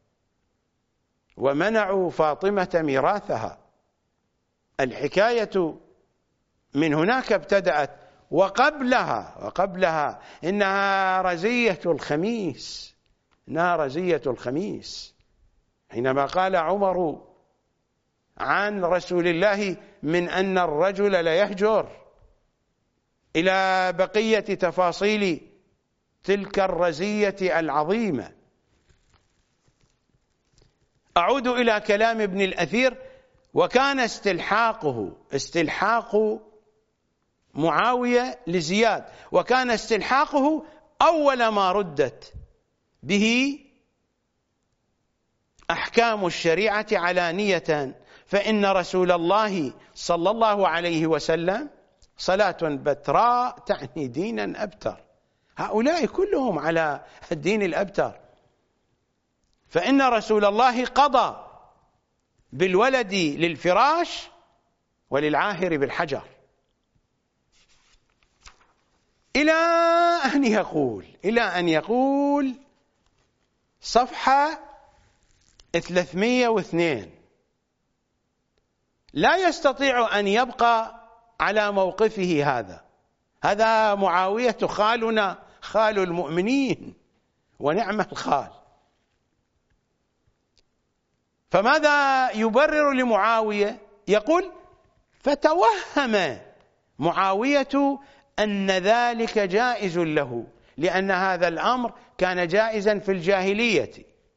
Speaker 2: ومنعوا فاطمة ميراثها. الحكاية من هناك ابتدأت، وقبلها إنها رزية الخميس، إنها رزية الخميس، حينما قال عمر عن رسول الله من أن الرجل ليهجر، إلى بقية تفاصيل تلك الرزية العظيمة. أعود إلى كلام ابن الأثير: وكان استلحاق معاوية لزياد، وكان استلحاقه أول ما ردت به أحكام الشريعة علانية، فإن رسول الله صلى الله عليه وسلم صلاة بتراء تعني دينا أبتر. هؤلاء كلهم على الدين الأبتر. فإن رسول الله قضى بالولد للفراش وللعاهر بالحجر، إلى أن يقول صفحة 302: لا يستطيع أن يبقى على موقفه هذا، هذا معاوية خالنا، خال المؤمنين، ونعم الخال. فماذا يبرر لمعاوية؟ يقول: فتوهم معاوية أن ذلك جائز له، لأن هذا الأمر كان جائزا في الجاهلية.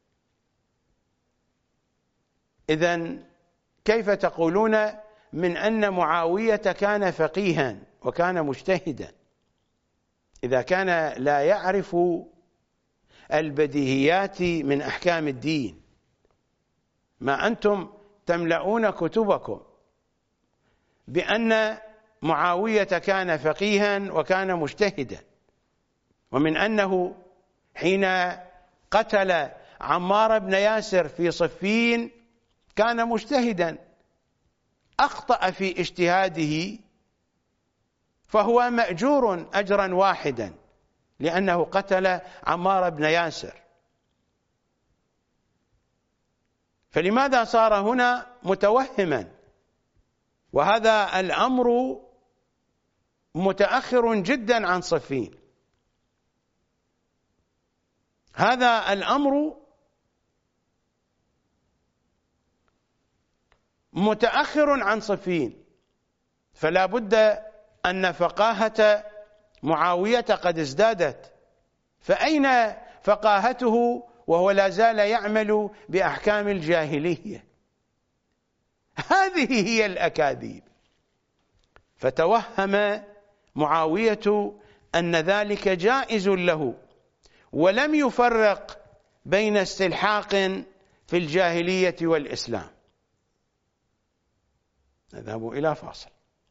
Speaker 2: إذن كيف تقولون من أن معاوية كان فقيها وكان مجتهدا إذا كان لا يعرف البديهيات من أحكام الدين؟ ما أنتم تملؤون كتبكم بأن معاوية كان فقيها وكان مجتهدا، ومن أنه حين قتل عمار بن ياسر في صفين كان مجتهدا، أخطأ في اجتهاده فهو مأجور أجرا واحدا لأنه قتل عمار بن ياسر. فلماذا صار هنا متوهما؟ وهذا الأمر متأخر جدا عن صفين، هذا الأمر متأخر عن صفين، فلا بد أن فقاهة معاوية قد ازدادت. فأين فقاهته وهو لا زال يعمل بأحكام الجاهلية؟ هذه هي الأكاذيب. فتوهم معاوية أن ذلك جائز له، ولم يفرق بين استلحاق في الجاهلية والإسلام. نذهب إلى فاصل.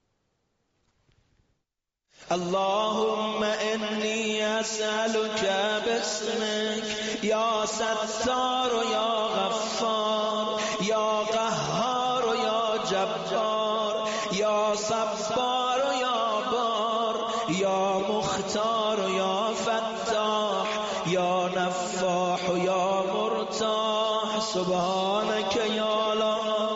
Speaker 3: اللهم إني أسألك باسمك يا ستار يا غفار يا قهار يا جبار يا صبار يا بار يا مختار يا فتاح يا نفاح يا مرتاح سبحانك يا لا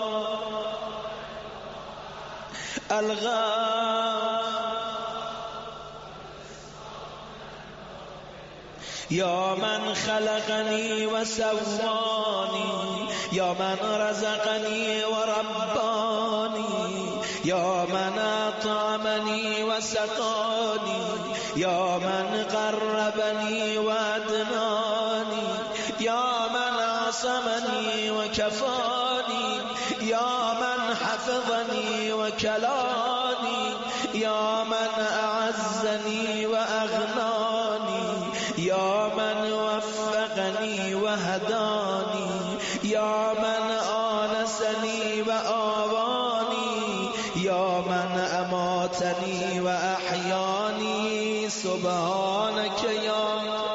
Speaker 3: يا من خلقني وسواني يا من رزقني ورباني يا من أطعمني وسقاني يا من قربني وأدناني يا من عصمني وكفاني يا من حفظني وكلاني يا من أعزني وأغناني يا من وفقني وهداني يا من آنسني وآواني يا من أماتني وأحياني سبحانك يا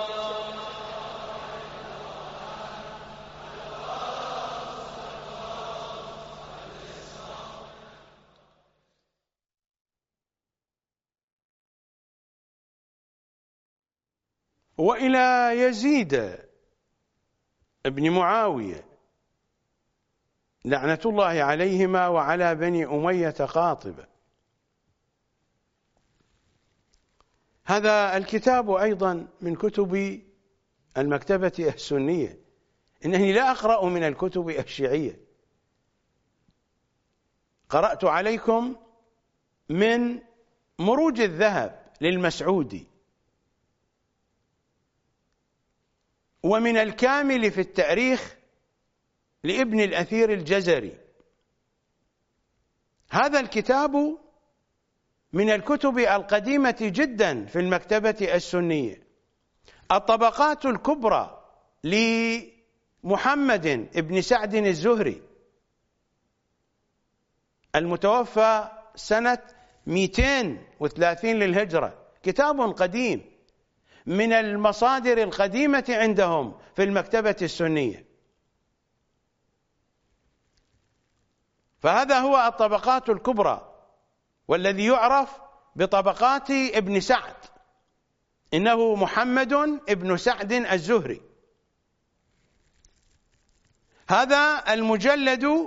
Speaker 2: وإلى يزيد ابن معاوية لعنة الله عليهما وعلى بني أمية قاطبة. هذا الكتاب أيضا من كتب المكتبة السنية، إنني لا أقرأ من الكتب الشيعية، قرأت عليكم من مروج الذهب للمسعودي، ومن الكامل في التاريخ لابن الأثير الجزري. هذا الكتاب من الكتب القديمة جدا في المكتبة السنية. الطبقات الكبرى لمحمد بن سعد الزهري المتوفى سنة 230 للهجرة، كتاب قديم من المصادر القديمة عندهم في المكتبة السنية. فهذا هو الطبقات الكبرى، والذي يعرف بطبقات ابن سعد إنه محمد ابن سعد الزهري. هذا المجلد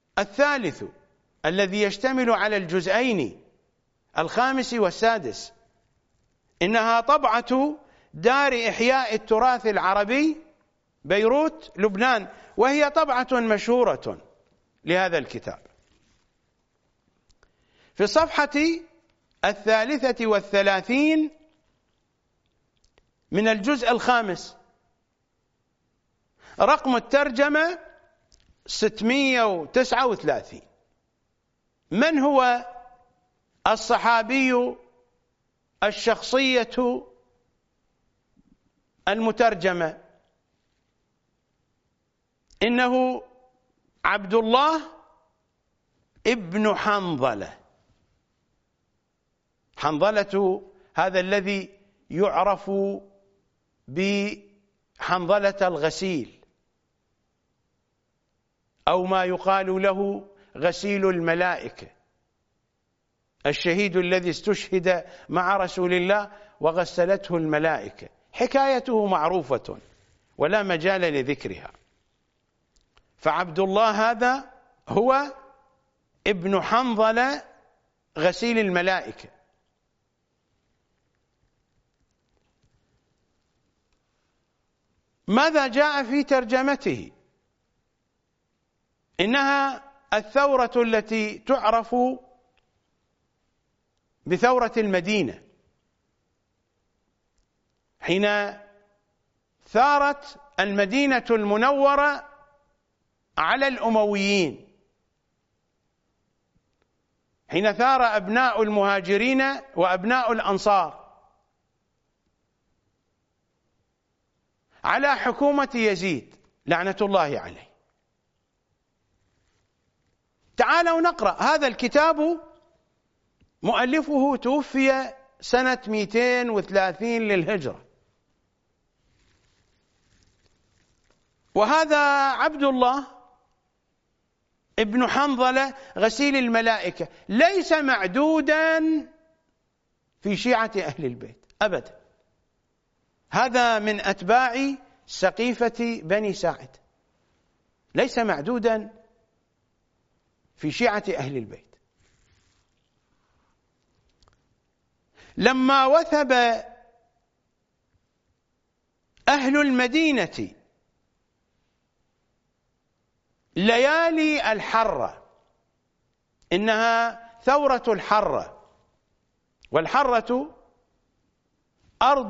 Speaker 2: الثالث الذي يشتمل على الجزئين الخامس والسادس إنها طبعة دار إحياء التراث العربي بيروت لبنان، وهي طبعة مشهورة لهذا الكتاب. في الصفحة 33 من الجزء 5 رقم الترجمة 639. من هو الصحابي الشخصية المترجمة؟ إنه عبد الله ابن حنظلة. حنظلة هذا الذي يعرف بحنظلة الغسيل، أو ما يقال له غسيل الملائكة، الشهيد الذي استشهد مع رسول الله وغسلته الملائكة. حكايته معروفة ولا مجال لذكرها. فعبد الله هذا هو ابن حنظلة غسيل الملائكة. ماذا جاء في ترجمته؟ إنها الثورة التي تعرف بثورة المدينة، حين ثارت المدينة المنورة على الأمويين، حين ثار أبناء المهاجرين وأبناء الأنصار على حكومة يزيد لعنة الله عليه. تعالوا نقرأ هذا الكتاب. مؤلفه توفي سنة 230 للهجرة، وهذا عبد الله ابن حنظلة غسيل الملائكة ليس معدودا في شيعة أهل البيت أبدا. هذا من أتباع سقيفة بني ساعد، ليس معدودا في شيعة أهل البيت. لما وثب أهل المدينة ليالي الحرة، إنها ثورة الحرة، والحرة أرض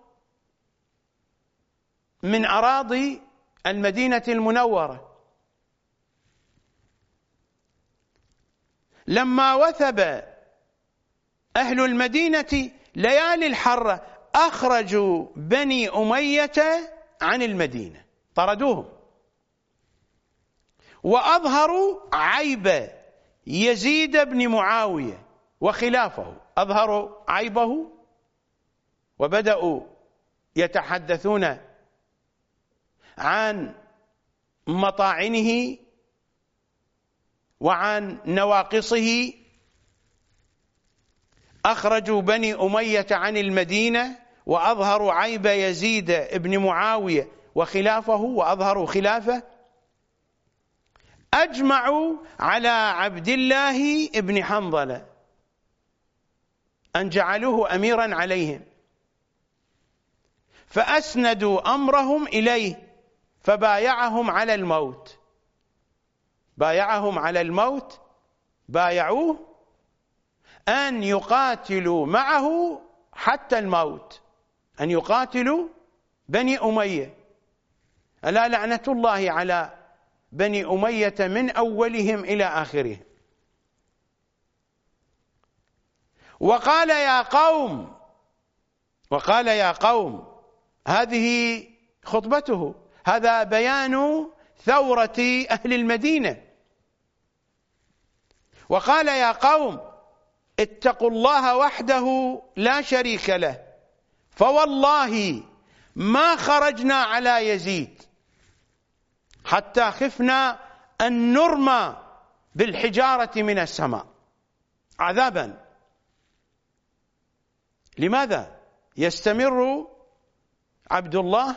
Speaker 2: من أراضي المدينة المنورة. لما وثب أهل المدينة ليالي الحرة أخرجوا بني أمية عن المدينة، طردوهم، وأظهروا عيب يزيد بن معاوية وخلافه. أظهروا عيبه وبدأوا يتحدثون عن مطاعنه وعن نواقصه. أخرجوا بني أمية عن المدينة وأظهروا عيب يزيد بن معاوية وخلافه، وأظهروا خلافه. أجمعوا على عبد الله بن حنظلة أن جعلوه أميرا عليهم، فأسندوا أمرهم إليه، فبايعهم على الموت. بايعهم على الموت، بايعوه أن يقاتلوا معه حتى الموت، أن يقاتلوا بني أمية. ألا لعنة الله على بني أمية من أولهم إلى آخرهم. وقال يا قوم، هذه خطبته، هذا بيان ثورة أهل المدينة. وقال يا قوم اتقوا الله وحده لا شريك له، فوالله ما خرجنا على يزيد حتى خفنا أن نرمى بالحجارة من السماء عذابا. لماذا يستمر عبد الله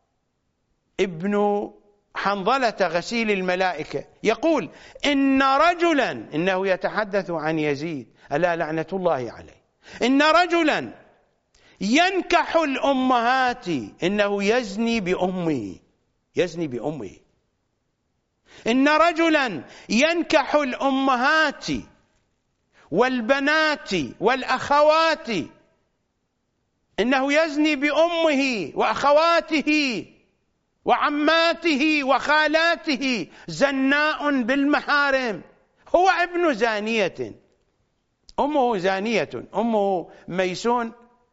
Speaker 2: ابن حنظلة غسيل الملائكة يقول إن رجلا، إنه يتحدث عن يزيد ألا لعنة الله عليه، إن رجلا ينكح الأمهات، إنه يزني بأمه، يزني بأمه. إن رجلا ينكح الأمهات والبنات والأخوات، إنه يزني بأمه وأخواته وعماته وخالاته، زناء بالمحارم، هو ابن زانية، أمه زانية، أمه ميسون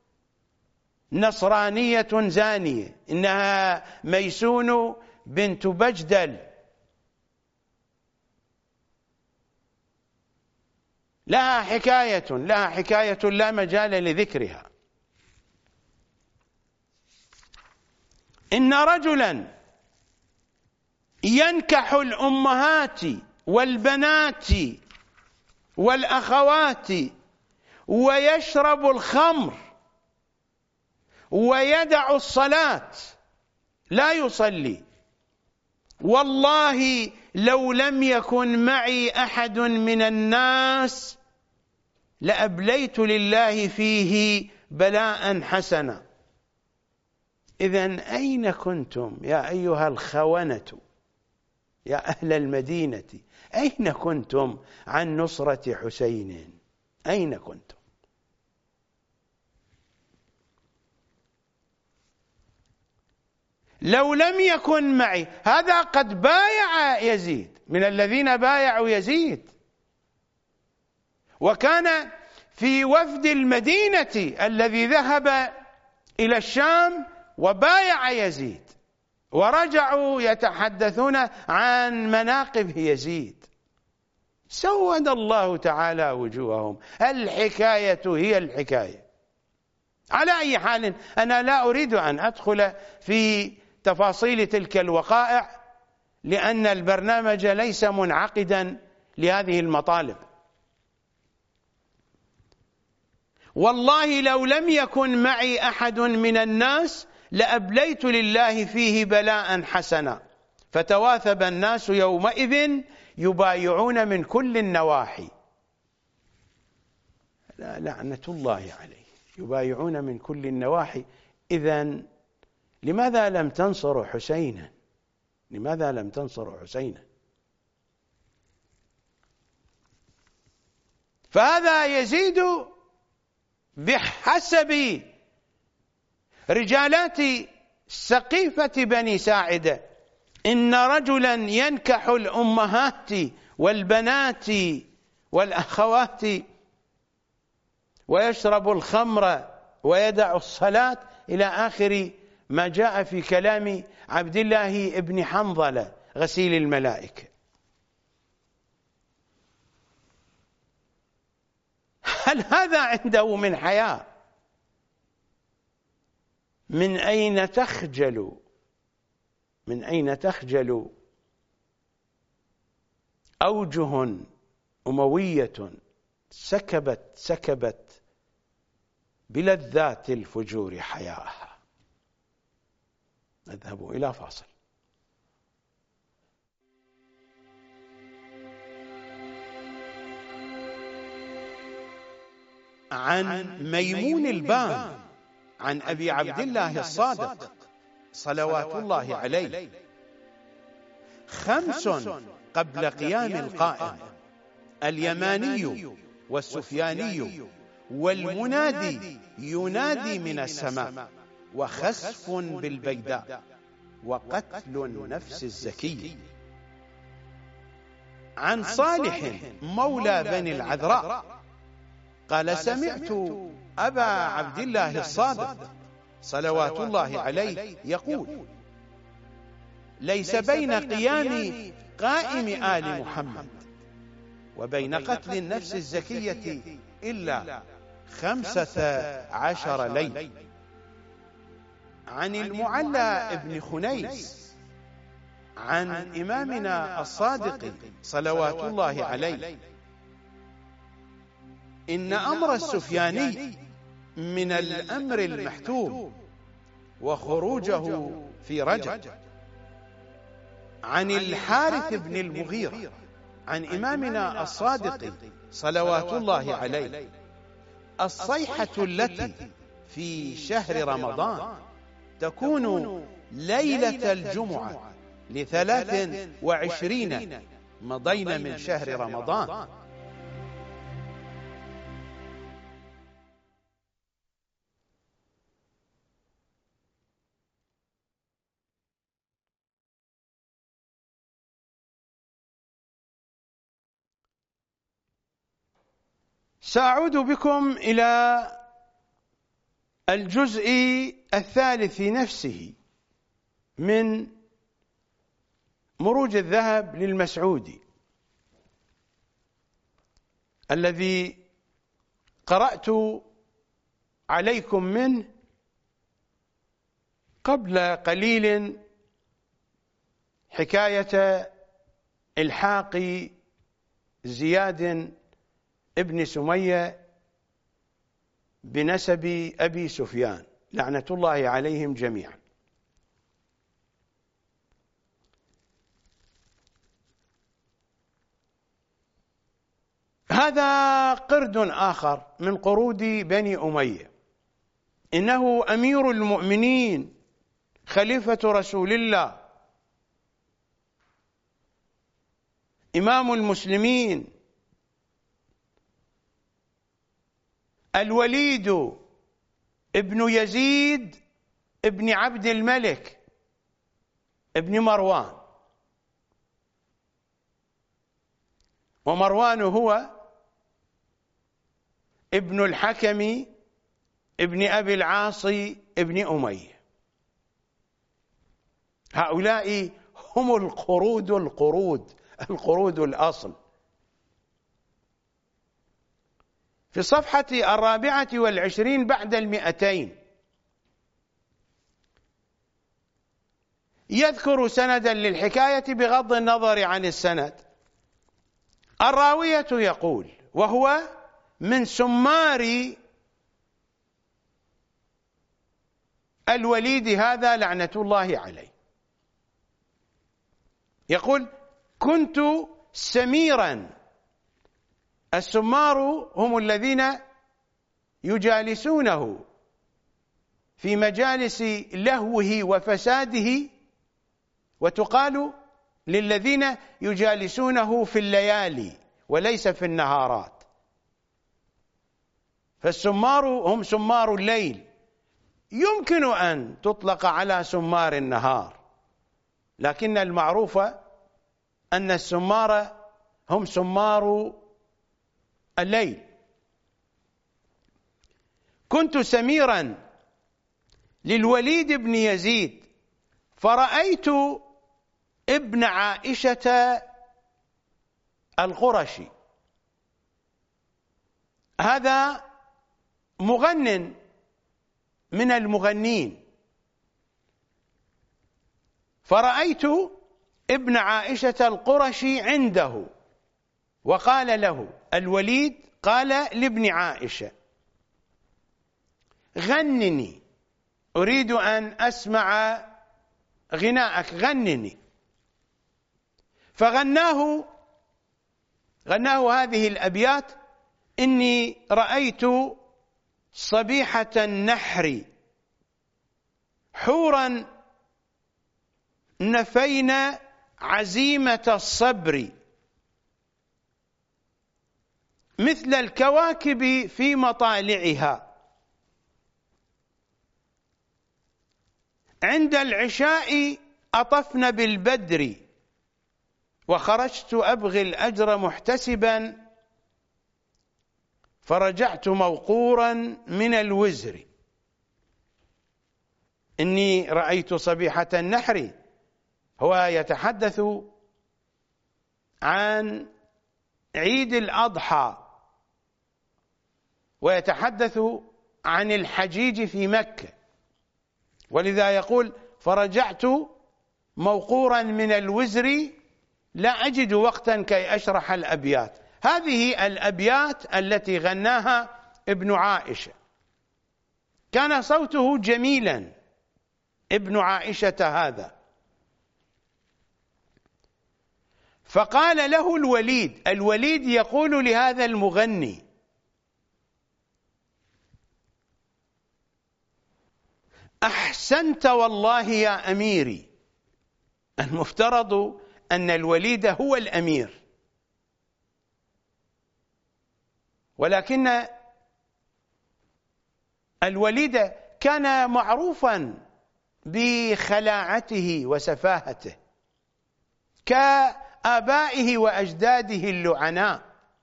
Speaker 2: نصرانية زانية، إنها ميسون بنت بجدل، لها حكاية لا مجال لذكرها. إن رجلا ينكح الأمهات والبنات والأخوات ويشرب الخمر ويدع الصلاة، لا يصلي، والله لو لم يكن معي أحد من الناس لأبليت لله فيه بلاء حسنا. إذن أين كنتم يا أيها الخونة يا أهل المدينة؟ أين كنتم عن نصرة حسين؟ أين كنتم؟ لو لم يكن معي، هذا قد بايع يزيد، من الذين بايعوا يزيد، وكان في وفد المدينة الذي ذهب إلى الشام وبايع يزيد، ورجعوا يتحدثون عن مناقب يزيد. سود الله تعالى وجوههم، الحكاية هي الحكاية. على أي حال، أنا لا أريد أن أدخل في تفاصيل تلك الوقائع، لأن البرنامج ليس منعقدا لهذه المطالب. والله لو لم يكن معي أحد من الناس لأبليت لله فيه بلاء حسنا. فتواثب الناس يومئذ يبايعون من كل النواحي، لعنة الله عليه، يبايعون من كل النواحي. إذن لماذا لم تنصروا حسينا؟ لماذا لم تنصروا حسينا؟ فهذا يزيد بحسب رجالات سقيفة بني ساعدة. إن رجلا ينكح الأمهات والبنات والأخوات ويشرب الخمر ويدع الصلاة، إلى آخر ما جاء في كلام عبد الله بن حنظلة غسيل الملائكة. هل هذا عنده من حياء؟ من أين تخجل؟ من أين تخجل أوجه أموية سكبت بلذات الفجور حياءها؟ نذهب إلى فاصل. عن ميمون البام عن أبي عبد الله الصادق صلوات الله عليه: 5 قبل قيام القائم: اليماني والسفياني والمنادي ينادي من السماء، وخسف بالبيداء، وقتل النفس الزكي. عن صالح مولى بني العذراء قال: سمعت أبا عبد الله الصادق صلوات الله عليه يقول: ليس بين قيام قائم آل محمد وبين قتل النفس الزكية إلا 15 ليلة. عن المعلى بن خنيس عن إمامنا الصادق صلوات الله عليه: إن أمر السفياني من الأمر المحتوم، وخروجه في رجب. عن الحارث بن المغيرة عن إمامنا الصادق صلوات الله عليه: الصيحة التي في شهر رمضان تكون ليلة الجمعة ل23 مضينا من شهر رمضان. سأعود بكم إلى الجزء الثالث نفسه من مروج الذهب للمسعودي الذي قرأت عليكم منه قبل قليل حكاية إلحاق زياد ابن سمية بنسب أبي سفيان لعنة الله عليهم جميعا. هذا قرد آخر من قرود بني أمية، إنه أمير المؤمنين خليفة رسول الله إمام المسلمين الوليد ابن يزيد ابن عبد الملك ابن مروان، ومروان هو ابن الحكم ابن أبي العاص ابن أمية. هؤلاء هم القرود الأصل. في الصفحة 24 بعد 200 يذكر سندا للحكاية بغض النظر عن السند. الراوية يقول: وهو من سمار الوليد هذا لعنة الله عليه. يقول: كنت سميرا. السمار هم الذين يجالسونه في مجالس لهوه وفساده، وتقال للذين يجالسونه في الليالي وليس في النهارات. فالسمار هم سمار الليل، يمكن أن تطلق على سمار النهار، لكن المعروف أن السمار هم سمار الليل. كنت سميرا للوليد بن يزيد فرأيت ابن عائشة القرشي، هذا مغن من المغنين، فرأيت ابن عائشة القرشي عنده، وقال له الوليد قال لابن عائشة: غنني، أريد أن أسمع غناءك، غنني. فغناه هذه الأبيات: إني رأيت صبيحة النحر حورا نفين عزيمة الصبر مثل الكواكب في مطالعها عند العشاء أطفن بالبدر وخرجت أبغي الأجر محتسبا فرجعت موقورا من الوزر. إني رأيت صبيحة النحر، هو يتحدث عن عيد الأضحى ويتحدث عن الحجيج في مكة، ولذا يقول: فرجعت موقورا من الوزر. لا أجد وقتا كي أشرح الأبيات. هذه الأبيات التي غناها ابن عائشة، كان صوته جميلا ابن عائشة هذا. فقال له الوليد يقول لهذا المغني: أحسنت والله يا أميري. المفترض أن الوليد هو الأمير، ولكن الوليد كان معروفا بخلاعته وسفاهته كآبائه وأجداده اللعناء،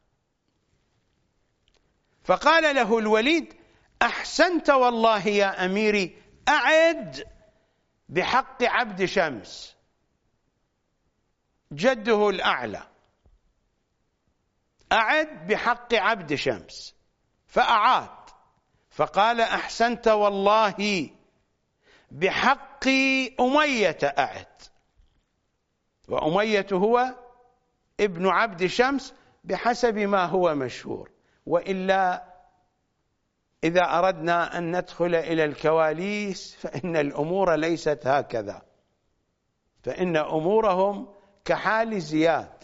Speaker 2: فقال له الوليد: أحسنت والله يا أميري، أعد بحق عبد شمس جده الأعلى، أعد بحق عبد شمس. فأعاد، فقال: أحسنت والله بحق أمية أعد. وأمية هو ابن عبد شمس بحسب ما هو مشهور، وإلا إذا أردنا أن ندخل إلى الكواليس فإن الأمور ليست هكذا، فإن أمورهم كحال زياد.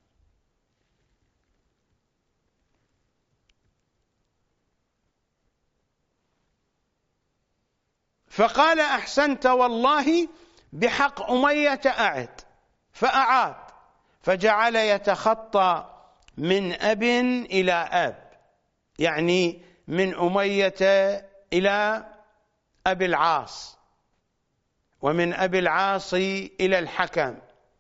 Speaker 2: فقال: أحسنت والله بحق أمية أعد. فأعاد، فجعل يتخطى من أب إلى أب، يعني من أمية إلى أبي العاص، ومن أبي العاص إلى الحكم،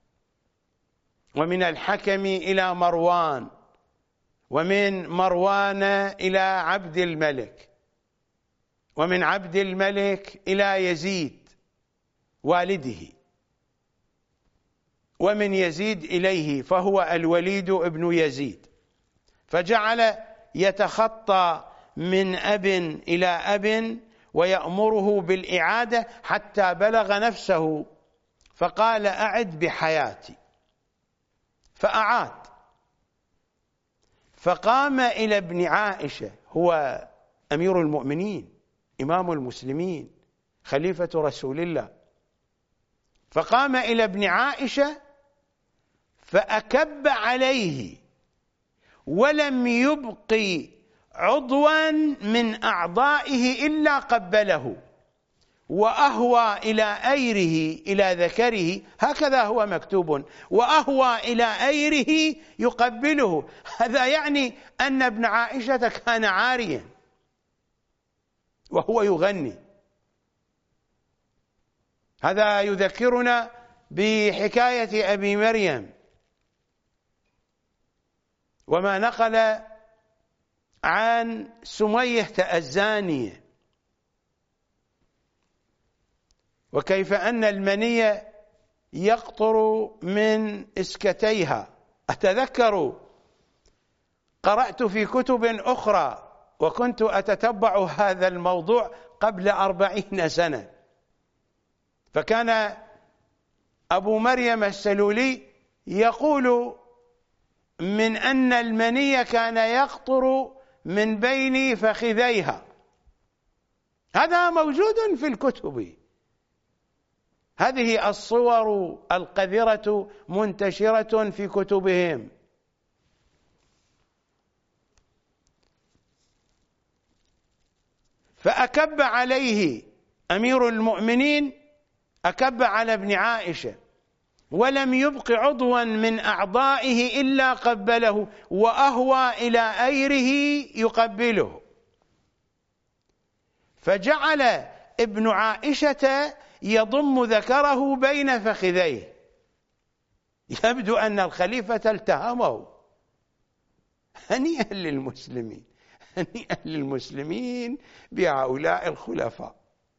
Speaker 2: ومن الحكم إلى مروان، ومن مروان إلى عبد الملك، ومن عبد الملك إلى يزيد والده، ومن يزيد إليه، فهو الوليد ابن يزيد. فجعل يتخطى من أب إلى أب ويأمره بالإعادة حتى بلغ نفسه فقال: أعد بحياتي. فأعاد، فقام إلى ابن عائشة، هو أمير المؤمنين إمام المسلمين خليفة رسول الله، فقام إلى ابن عائشة فأكب عليه ولم يبق عضوا من أعضائه إلا قبله، وأهوى إلى أيره إلى ذكره، هكذا هو مكتوب، وأهوى إلى أيره يقبله. هذا يعني أن ابن عائشة كان عاريا وهو يغني. هذا يذكرنا بحكاية أبي مريم وما نقل عن سمية الزانية، وكيف أن المني يقطر من إسكتيها. أتذكر قرأت في كتب أخرى وكنت أتتبع هذا الموضوع قبل 40 سنة، فكان أبو مريم السلولي يقول من أن المني كان يقطر من بين فخذيها. هذا موجود في الكتب، هذه الصور القذرة منتشرة في كتبهم. فأكب عليه أمير المؤمنين، أكب على ابن عائشة ولم يبق عضوا من أعضائه إلا قبله، وأهوى إلى أيره يقبله. فجعل ابن عائشة يضم ذكره بين فخذيه، يبدو أن الخليفة التهمه. هنيئا للمسلمين، هنيئا للمسلمين بهؤلاء الخلفاء،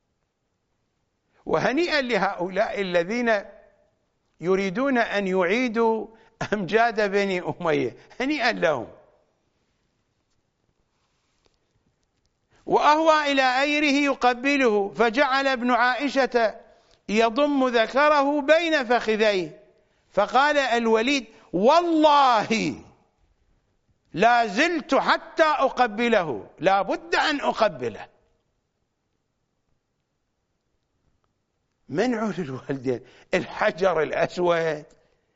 Speaker 2: وهنيئا لهؤلاء الذين يريدون أن يعيدوا أمجاد بني أمية، هنيئا لهم. وأهوى إلى أيره يقبله، فجعل ابن عائشة يضم ذكره بين فخذيه. فقال الوليد: والله لا زلت حتى أقبله، لا بد أن أقبله. منع للوالدين الحجر الأسود،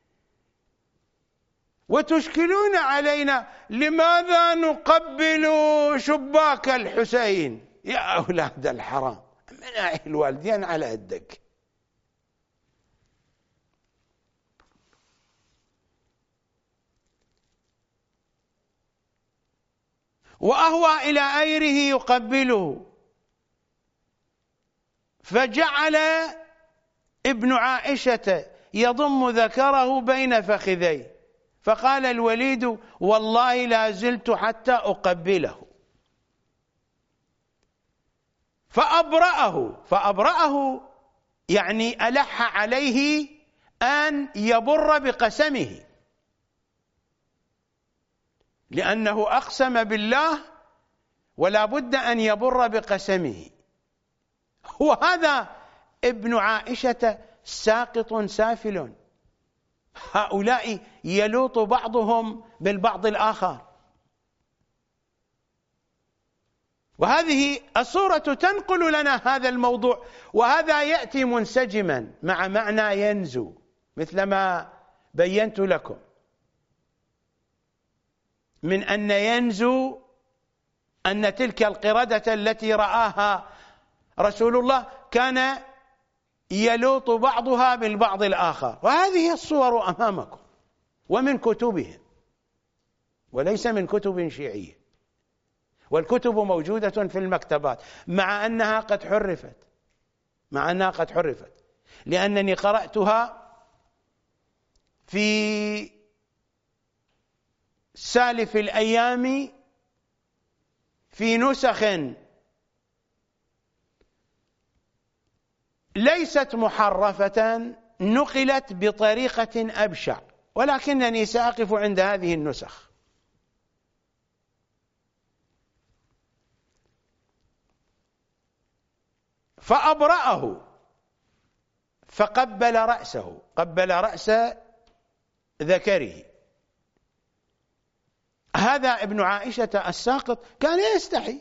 Speaker 2: وتشكلون علينا لماذا نقبل شباك الحسين؟ يا أولاد الحرام، مناعي الوالدين على قدك. وأهوى إلى أيره يقبله، فجعل ابن عائشة يضم ذكره بين فخذيه، فقال الوليد: والله لا زلت حتى أقبله. فأبرأه يعني ألح عليه أن يبر بقسمه، لأنه أقسم بالله ولا بد أن يبر بقسمه. وهذا ابن عائشة ساقط سافل، هؤلاء يلوط بعضهم بالبعض الآخر. وهذه الصورة تنقل لنا هذا الموضوع، وهذا يأتي منسجما مع معنى ينزو، مثلما بينت لكم من أن ينزو أن تلك القردة التي رآها رسول الله كان يلوط بعضها بالبعض الآخر. وهذه الصور أمامكم ومن كتبهم، وليس من كتب شيعية، والكتب موجودة في المكتبات، مع أنها قد حرفت، لأنني قرأتها في سالف الأيام في نسخ ليست محرفة، نقلت بطريقة أبشع، ولكنني سأقف عند هذه النسخ. فأبرأه فقبل رأسه، قبل رأس ذكره. هذا ابن عائشة الساقط كان يستحي،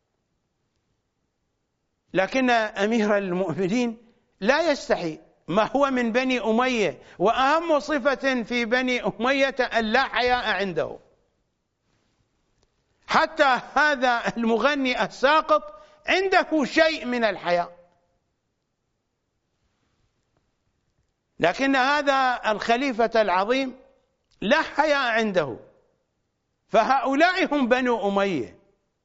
Speaker 2: لكن أمير المؤمنين لا يستحي، ما هو من بني أمية، وأهم صفة في بني أمية أن لا حياء عنده. حتى هذا المغني الساقط عنده شيء من الحياء، لكن هذا الخليفة العظيم لا حياء عنده. فهؤلاء هم بنو أمية.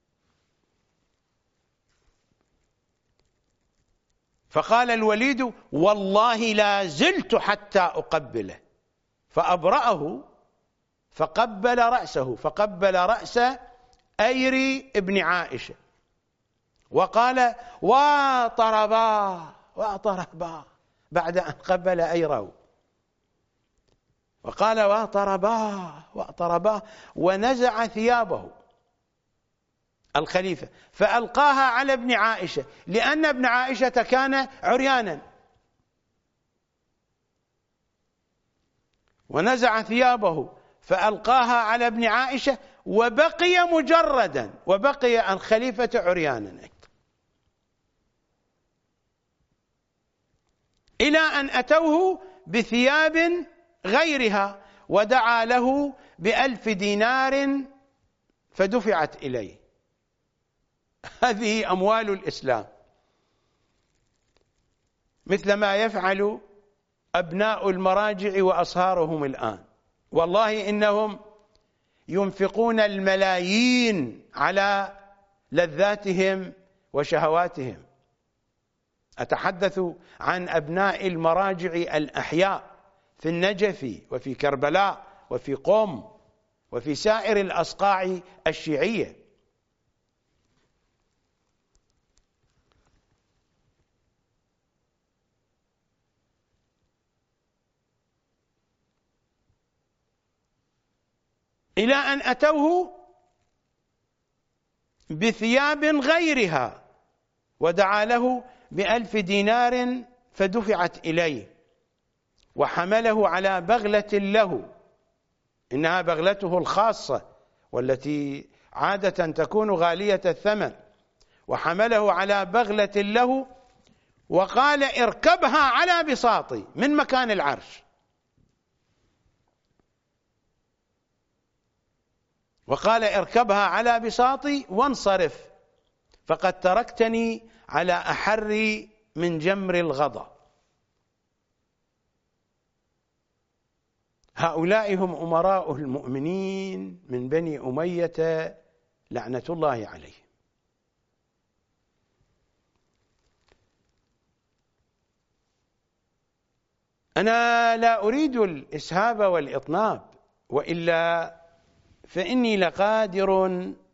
Speaker 2: فقال الوليد: والله لا زلت حتى أقبله. فأبرأه فقبل رأسه، فقبل رأس أير ابن عائشة، وقال: وطربا بعد أن قبل أيره، وقال: وطربا، ونزع ثيابه الخليفة فألقاها على ابن عائشة، لأن ابن عائشة كان عريانا، ونزع ثيابه فألقاها على ابن عائشة، وبقي مجردا، وبقي الخليفة عريانا، إلى أن أتوه بثياب غيرها، ودعا له ب1000 دينار فدفعت إليه. هذه أموال الإسلام، مثل ما يفعل أبناء المراجع وأصهارهم الآن. والله إنهم ينفقون الملايين على لذاتهم وشهواتهم. أتحدث عن أبناء المراجع الأحياء في النجف وفي كربلاء وفي قم وفي سائر الأصقاع الشيعية. إلى أن أتوه بثياب غيرها، ودعا له ب1000 دينار فدفعت إليه، وحمله على بغلة له، إنها بغلته الخاصة والتي عادة تكون غالية الثمن، وحمله على بغلة له، وقال: اركبها على بساطي من مكان العرش، وقال: اركبها على بساطي وانصرف، فقد تركتني على أحر من جمر الغضا. هؤلاء هم أمراء المؤمنين من بني أمية لعنة الله عليهم. أنا لا أريد الإسهاب والإطناب، وإلا فإني لقادر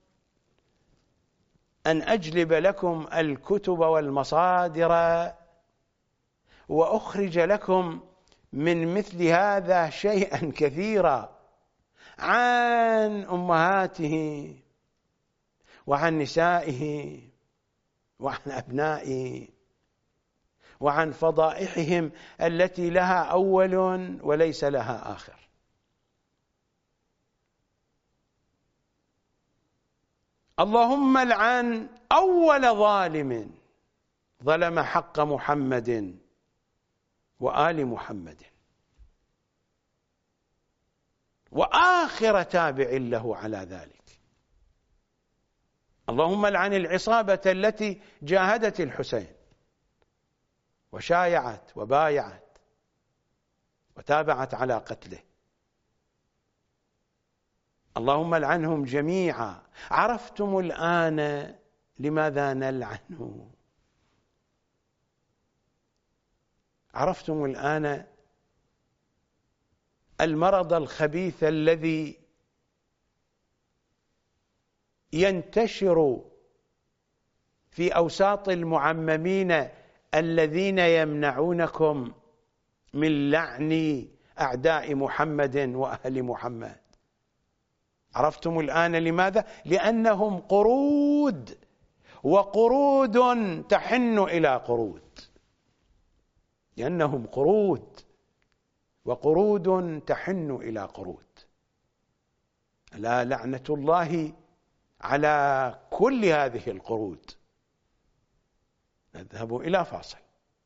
Speaker 2: أن أجلب لكم الكتب والمصادر وأخرج لكم من مثل هذا شيئا كثيرا عن أمهاته وعن نسائه وعن أبنائه وعن فضائحهم التي لها أول وليس لها آخر. اللهم لعن أول ظالم ظلم حق محمد وآل محمد، وآخر تابع له على ذلك. اللهم لعن العصابة التي جاهدت الحسين وشايعت وبايعت وتابعت على قتله. اللهم لعنهم جميعا. عرفتم الآن لماذا نلعنه؟ عرفتم الآن المرض الخبيث الذي ينتشر في أوساط المعممين الذين يمنعونكم من لعن أعداء محمد وأهل محمد. عرفتم الآن لماذا؟ لأنهم قرود، وقرود تحن إلى قرود. لأنهم قرود، وقرود تحن إلى قرود. لا لعنة الله على كل هذه القرود. نذهب إلى فاصل.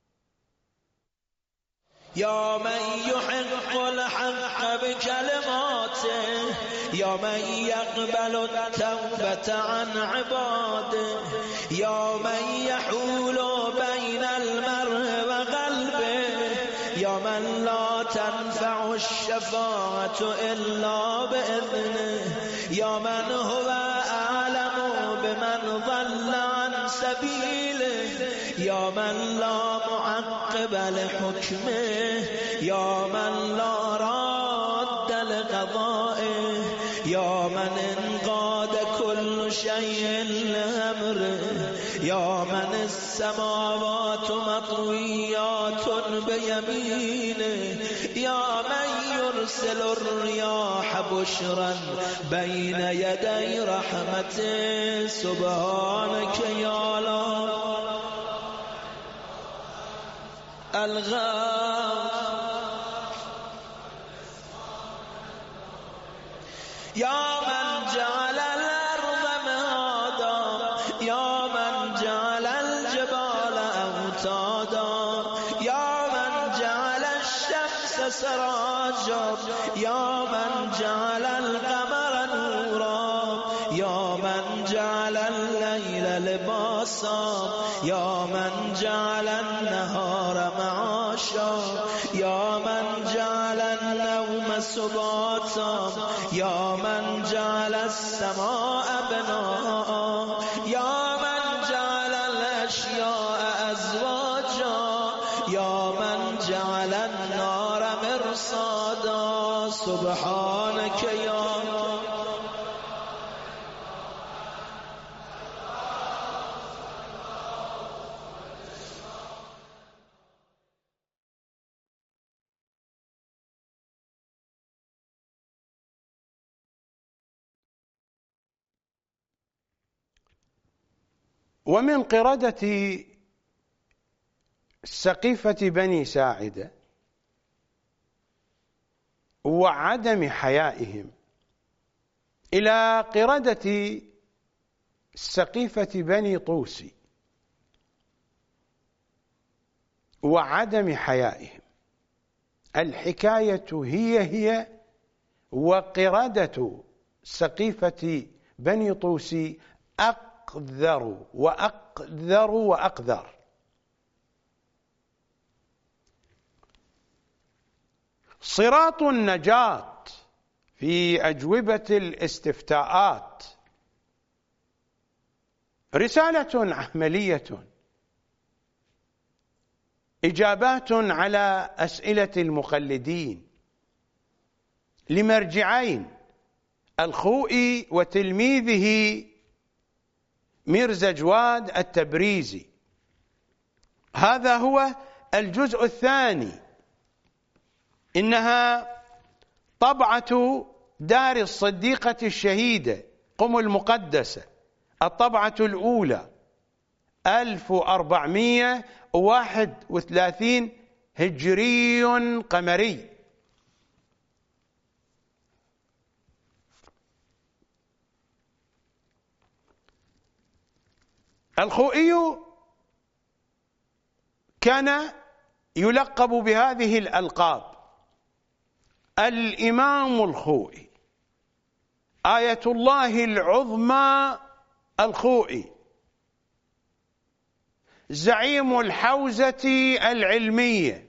Speaker 3: يا من يحق الحق بكلماته، يا من يقبل التوبة عن عباده، يا من يحول بين المرء وقلبه، يا من لا تنفع الشفاعة إلا بإذنه، يا من هو أعلم بمن ضل عن سبيله، يا من لا معقب لحكمه، يا من لا راد لقضائه، يا من انقاد كل شيء لأمره، يا من السماوات مطويات بيمينه، يا من يرسل الرياح بشرا بين يدي رحمته. سبحانك يا الله يا من جعل الأرض مهادا، يا من جعل الجبال أوتادا، يا من جعل الشمس سراجا، يا من جعل القمر نورا، يا من جعل الليل لباسا، يا من جعل النهار معاشا، يا من جعل النوم سباتا، يا من جعل السماء بناء، يا من جعل الأشياء أزواجا، يا من جعل النار مرصادا. سبحانك يا الله
Speaker 2: ومن قردة سقيفة بني ساعدة وعدم حيائهم إلى قردة سقيفة بني طوسي وعدم حيائهم. الحكاية هي وقردة سقيفة بني طوسي أقذر وأقذر وأقذر. صراط النجاة في أجوبة الاستفتاءات رسالة عملية، إجابات على أسئلة المقلدين لمرجعين الخوئي وتلميذه ميرزا جواد التبريزي. هذا هو الجزء الثاني. إنها طبعة دار الصديقة الشهيدة قم المقدسة، الطبعة الأولى 1431 هجري قمري. الخوئي كان يلقب بهذه الألقاب: الإمام الخوئي، آية الله العظمى الخوئي، زعيم الحوزة العلمية،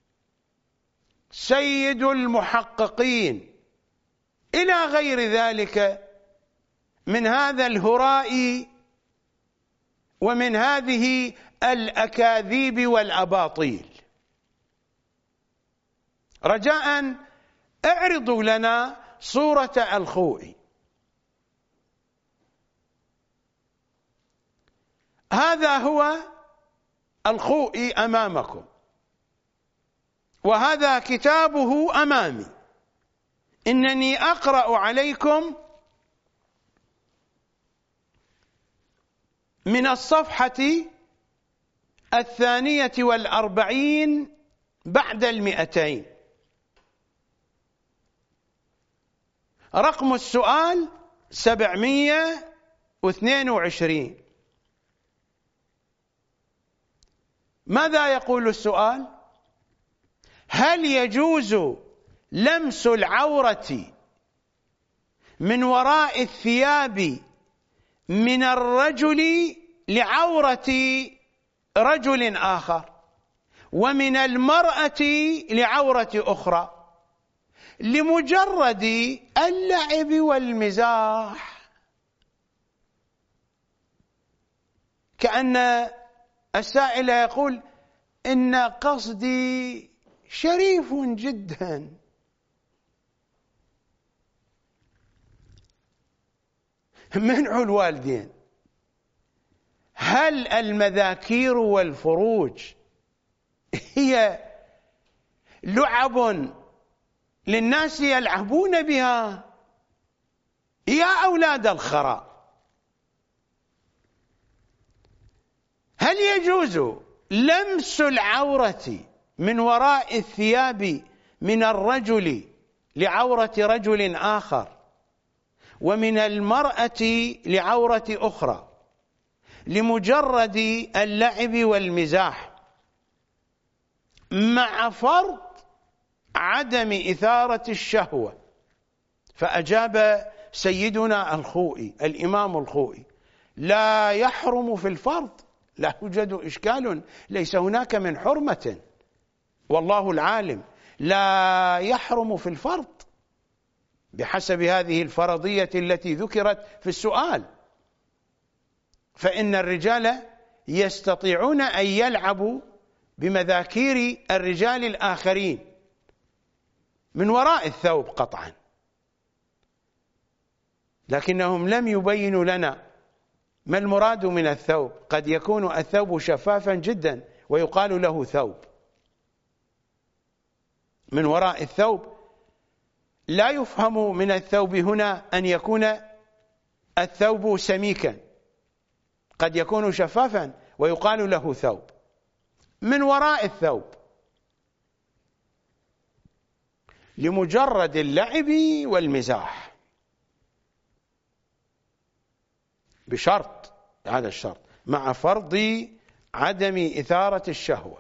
Speaker 2: سيد المحققين، إلى غير ذلك من هذا الهراء ومن هذه الأكاذيب والأباطيل. رجاء اعرضوا لنا صورة الخوئي. هذا هو الخوئي أمامكم، وهذا كتابه أمامي. إنني أقرأ عليكم من الصفحة 42 بعد 200. رقم السؤال 722. ماذا يقول السؤال؟ هل يجوز لمس العورة من وراء الثياب من الرجل لعورة رجل آخر، ومن المرأة لعورة أخرى، لمجرد اللعب والمزاح؟ كأن السائل يقول: إن قصدي شريف جدا. منع الوالدين. هل المذاكير والفروج هي لعب للناس يلعبون بها؟ يا أولاد الخراء، هل يجوز لمس العورة من وراء الثياب من الرجل لعورة رجل آخر، ومن المرأة لعورة أخرى، لمجرد اللعب والمزاح، مع فرض عدم إثارة الشهوة؟ فأجاب سيدنا الخوئي الإمام الخوئي: لا يحرم في الفرض، لا يوجد إشكال، ليس هناك من حرمة، والله العالم. لا يحرم في الفرض بحسب هذه الفرضية التي ذكرت في السؤال، فإن الرجال يستطيعون أن يلعبوا بمذاكير الرجال الآخرين من وراء الثوب قطعا، لكنهم لم يبينوا لنا ما المراد من الثوب. قد يكون الثوب شفافا جدا ويقال له ثوب. من وراء الثوب لا يفهم من الثوب هنا أن يكون الثوب سميكا، قد يكون شفافا ويقال له ثوب. من وراء الثوب لمجرد اللعب والمزاح، بشرط، هذا الشرط مع فرض عدم إثارة الشهوة.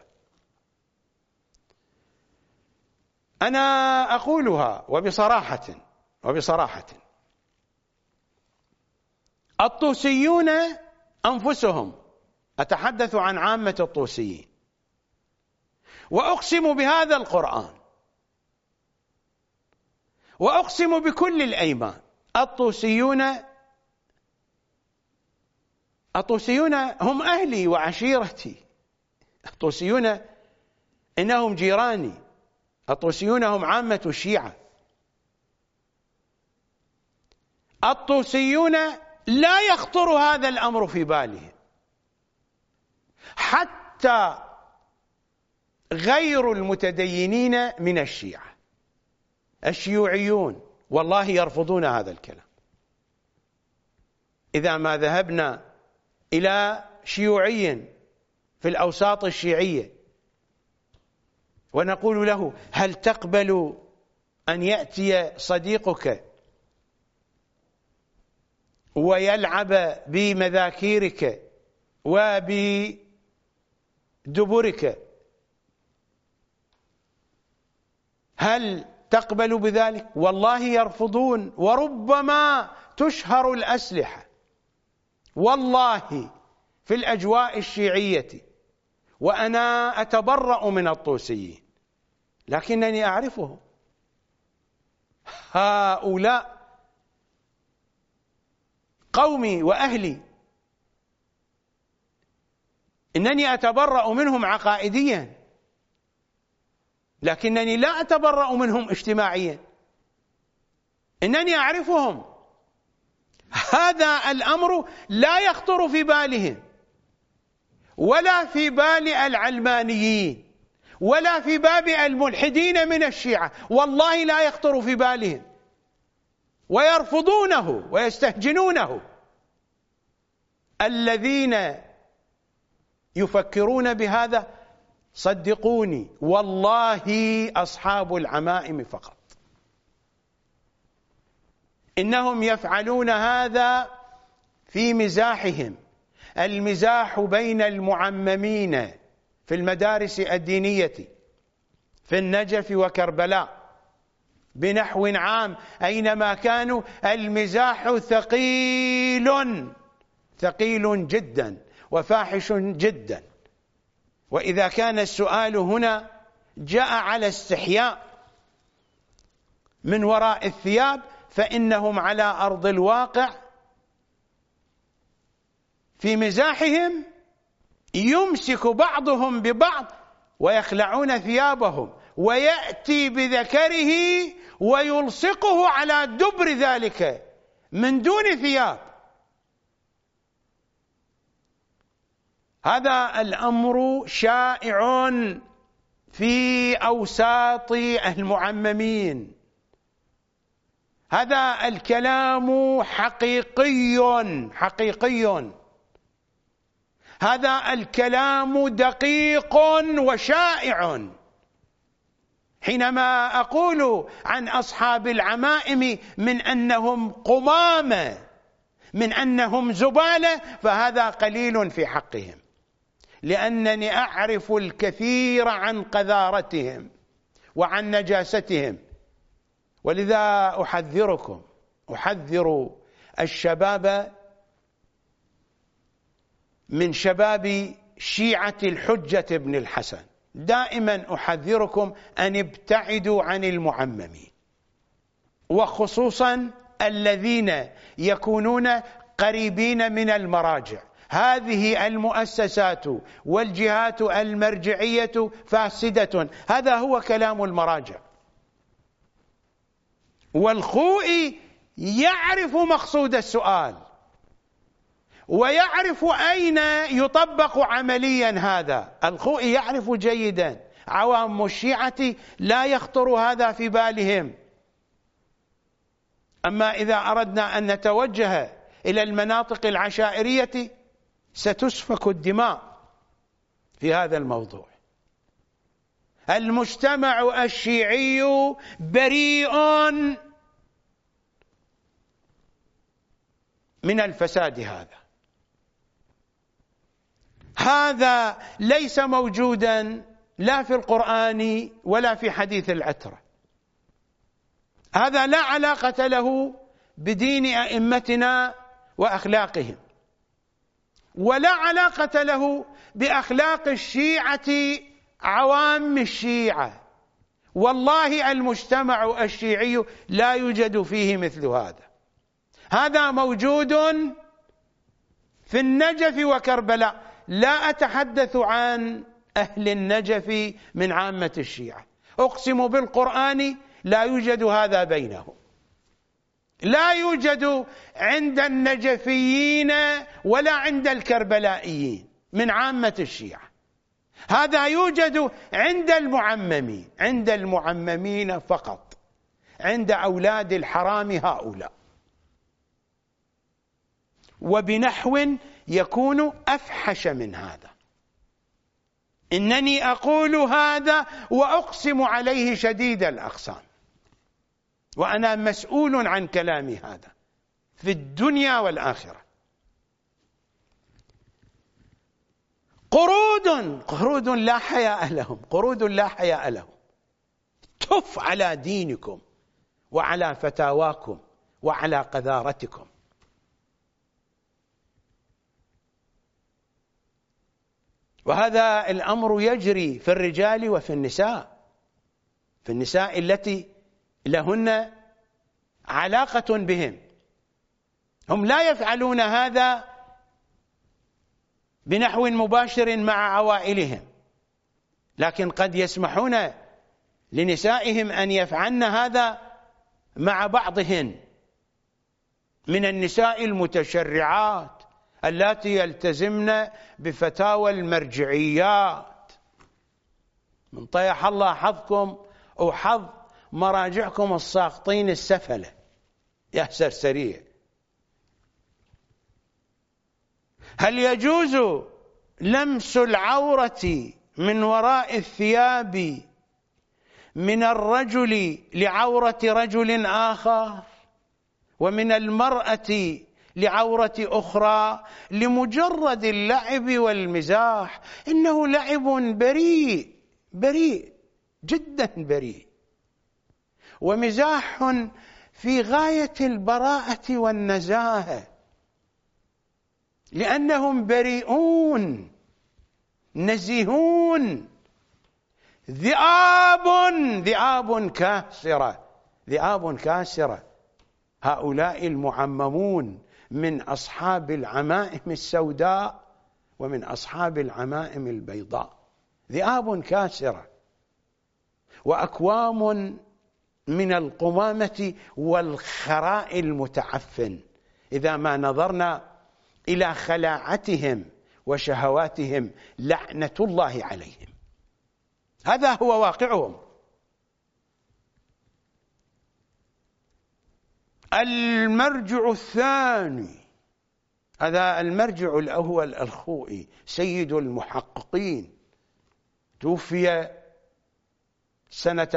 Speaker 2: أنا أقولها وبصراحة، الطوسيون أنفسهم، أتحدث عن عامة الطوسيين، وأقسم بهذا القرآن وأقسم بكل الأيمان، الطوسيون هم أهلي وعشيرتي، الطوسيون إنهم جيراني، الطوسيون هم عامة الشيعة. الطوسيون لا يخطر هذا الأمر في بالهم، حتى غير المتدينين من الشيعة، الشيوعيون والله يرفضون هذا الكلام. إذا ما ذهبنا إلى شيوعي في الأوساط الشيعية ونقول له: هل تقبل أن يأتي صديقك ويلعب بمذاكيرك وبدبرك؟ هل تقبل بذلك؟ والله يرفضون، وربما تشهر الأسلحة والله في الأجواء الشيعية، وأنا أتبرأ من الطوسيين لكنني أعرفهم. هؤلاء قومي وأهلي، إنني أتبرأ منهم عقائديا لكنني لا أتبرأ منهم اجتماعيا، إنني أعرفهم. هذا الأمر لا يخطر في بالهم، ولا في بال العلمانيين، ولا في باب الملحدين من الشيعة، والله لا يخطر في بالهم، ويرفضونه ويستهجنونه. الذين يفكرون بهذا صدقوني والله أصحاب العمائم فقط، إنهم يفعلون هذا في مزاحهم، المزاح بين المعممين في المدارس الدينية في النجف وكربلاء بنحو عام، أينما كانوا المزاح ثقيل جدا وفاحش جدا. وإذا كان السؤال هنا جاء على استحياء من وراء الثياب، فإنهم على أرض الواقع في مزاحهم يمسك بعضهم ببعض ويخلعون ثيابهم، ويأتي بذكره ويلصقه على دبر ذلك من دون ثياب. هذا الأمر شائع في أوساط المعممين، هذا الكلام حقيقي، هذا الكلام دقيق وشائع. حينما أقول عن أصحاب العمائم من أنهم قمامة، من أنهم زبالة، فهذا قليل في حقهم، لأنني أعرف الكثير عن قذارتهم وعن نجاستهم. ولذا أحذر الشباب من شباب شيعة الحجة بن الحسن، دائما أحذركم أن ابتعدوا عن المعممين، وخصوصا الذين يكونون قريبين من المراجع. هذه المؤسسات والجهات المرجعية فاسدة، هذا هو كلام المراجع. والخوئي يعرف مقصود السؤال ويعرف أين يطبق عمليا هذا، الخوئي يعرف جيدا. عوام الشيعة لا يخطر هذا في بالهم. أما إذا أردنا أن نتوجه إلى المناطق العشائرية ستسفك الدماء في هذا الموضوع. المجتمع الشيعي بريء من الفساد هذا ليس موجودا لا في القرآن ولا في حديث العترة. هذا لا علاقة له بدين أئمتنا وأخلاقهم، ولا علاقة له بأخلاق الشيعة عوام الشيعة. والله المجتمع الشيعي لا يوجد فيه مثل هذا. هذا موجود في النجف وكربلاء، لا أتحدث عن أهل النجف من عامة الشيعة، أقسم بالقرآن لا يوجد هذا بينهم، لا يوجد عند النجفيين ولا عند الكربلائيين من عامة الشيعة. هذا يوجد عند المعممين، عند المعممين فقط، عند أولاد الحرام هؤلاء، وبنحو يكون أفحش من هذا. إنني أقول هذا وأقسم عليه شديد الأقسام، وأنا مسؤول عن كلامي هذا في الدنيا والآخرة. قرود لا حياء لهم، قرود لا حياء لهم. تف على دينكم وعلى فتاواكم وعلى قذارتكم. وهذا الأمر يجري في الرجال وفي النساء، في النساء التي لهن علاقة بهم. هم لا يفعلون هذا بنحو مباشر مع عوائلهم، لكن قد يسمحون لنسائهم أن يفعلن هذا مع بعضهن من النساء المتشرعات اللاتي يلتزمن بفتاوى المرجعيات. من طيح الله حظكم أو حظ مراجعكم الساقطين السفلة يا سرسرية. هل يجوز لمس العورة من وراء الثياب من الرجل لعورة رجل آخر، ومن المرأة لعورة أخرى، لمجرد اللعب والمزاح؟ إنه لعب بريء، بريء جدا بريء، ومزاح في غاية البراءة والنزاهة، لأنهم بريئون نزيهون. ذئاب كاسرة، ذئاب كاسرة هؤلاء المعممون من أصحاب العمائم السوداء ومن أصحاب العمائم البيضاء، ذئاب كاسرة وأكوام من القمامة والخراء المتعفن إذا ما نظرنا إلى خلاعتهم وشهواتهم، لعنة الله عليهم. هذا هو واقعهم. المرجع الثاني، هذا المرجع الأول الخوئي سيد المحققين، توفي سنة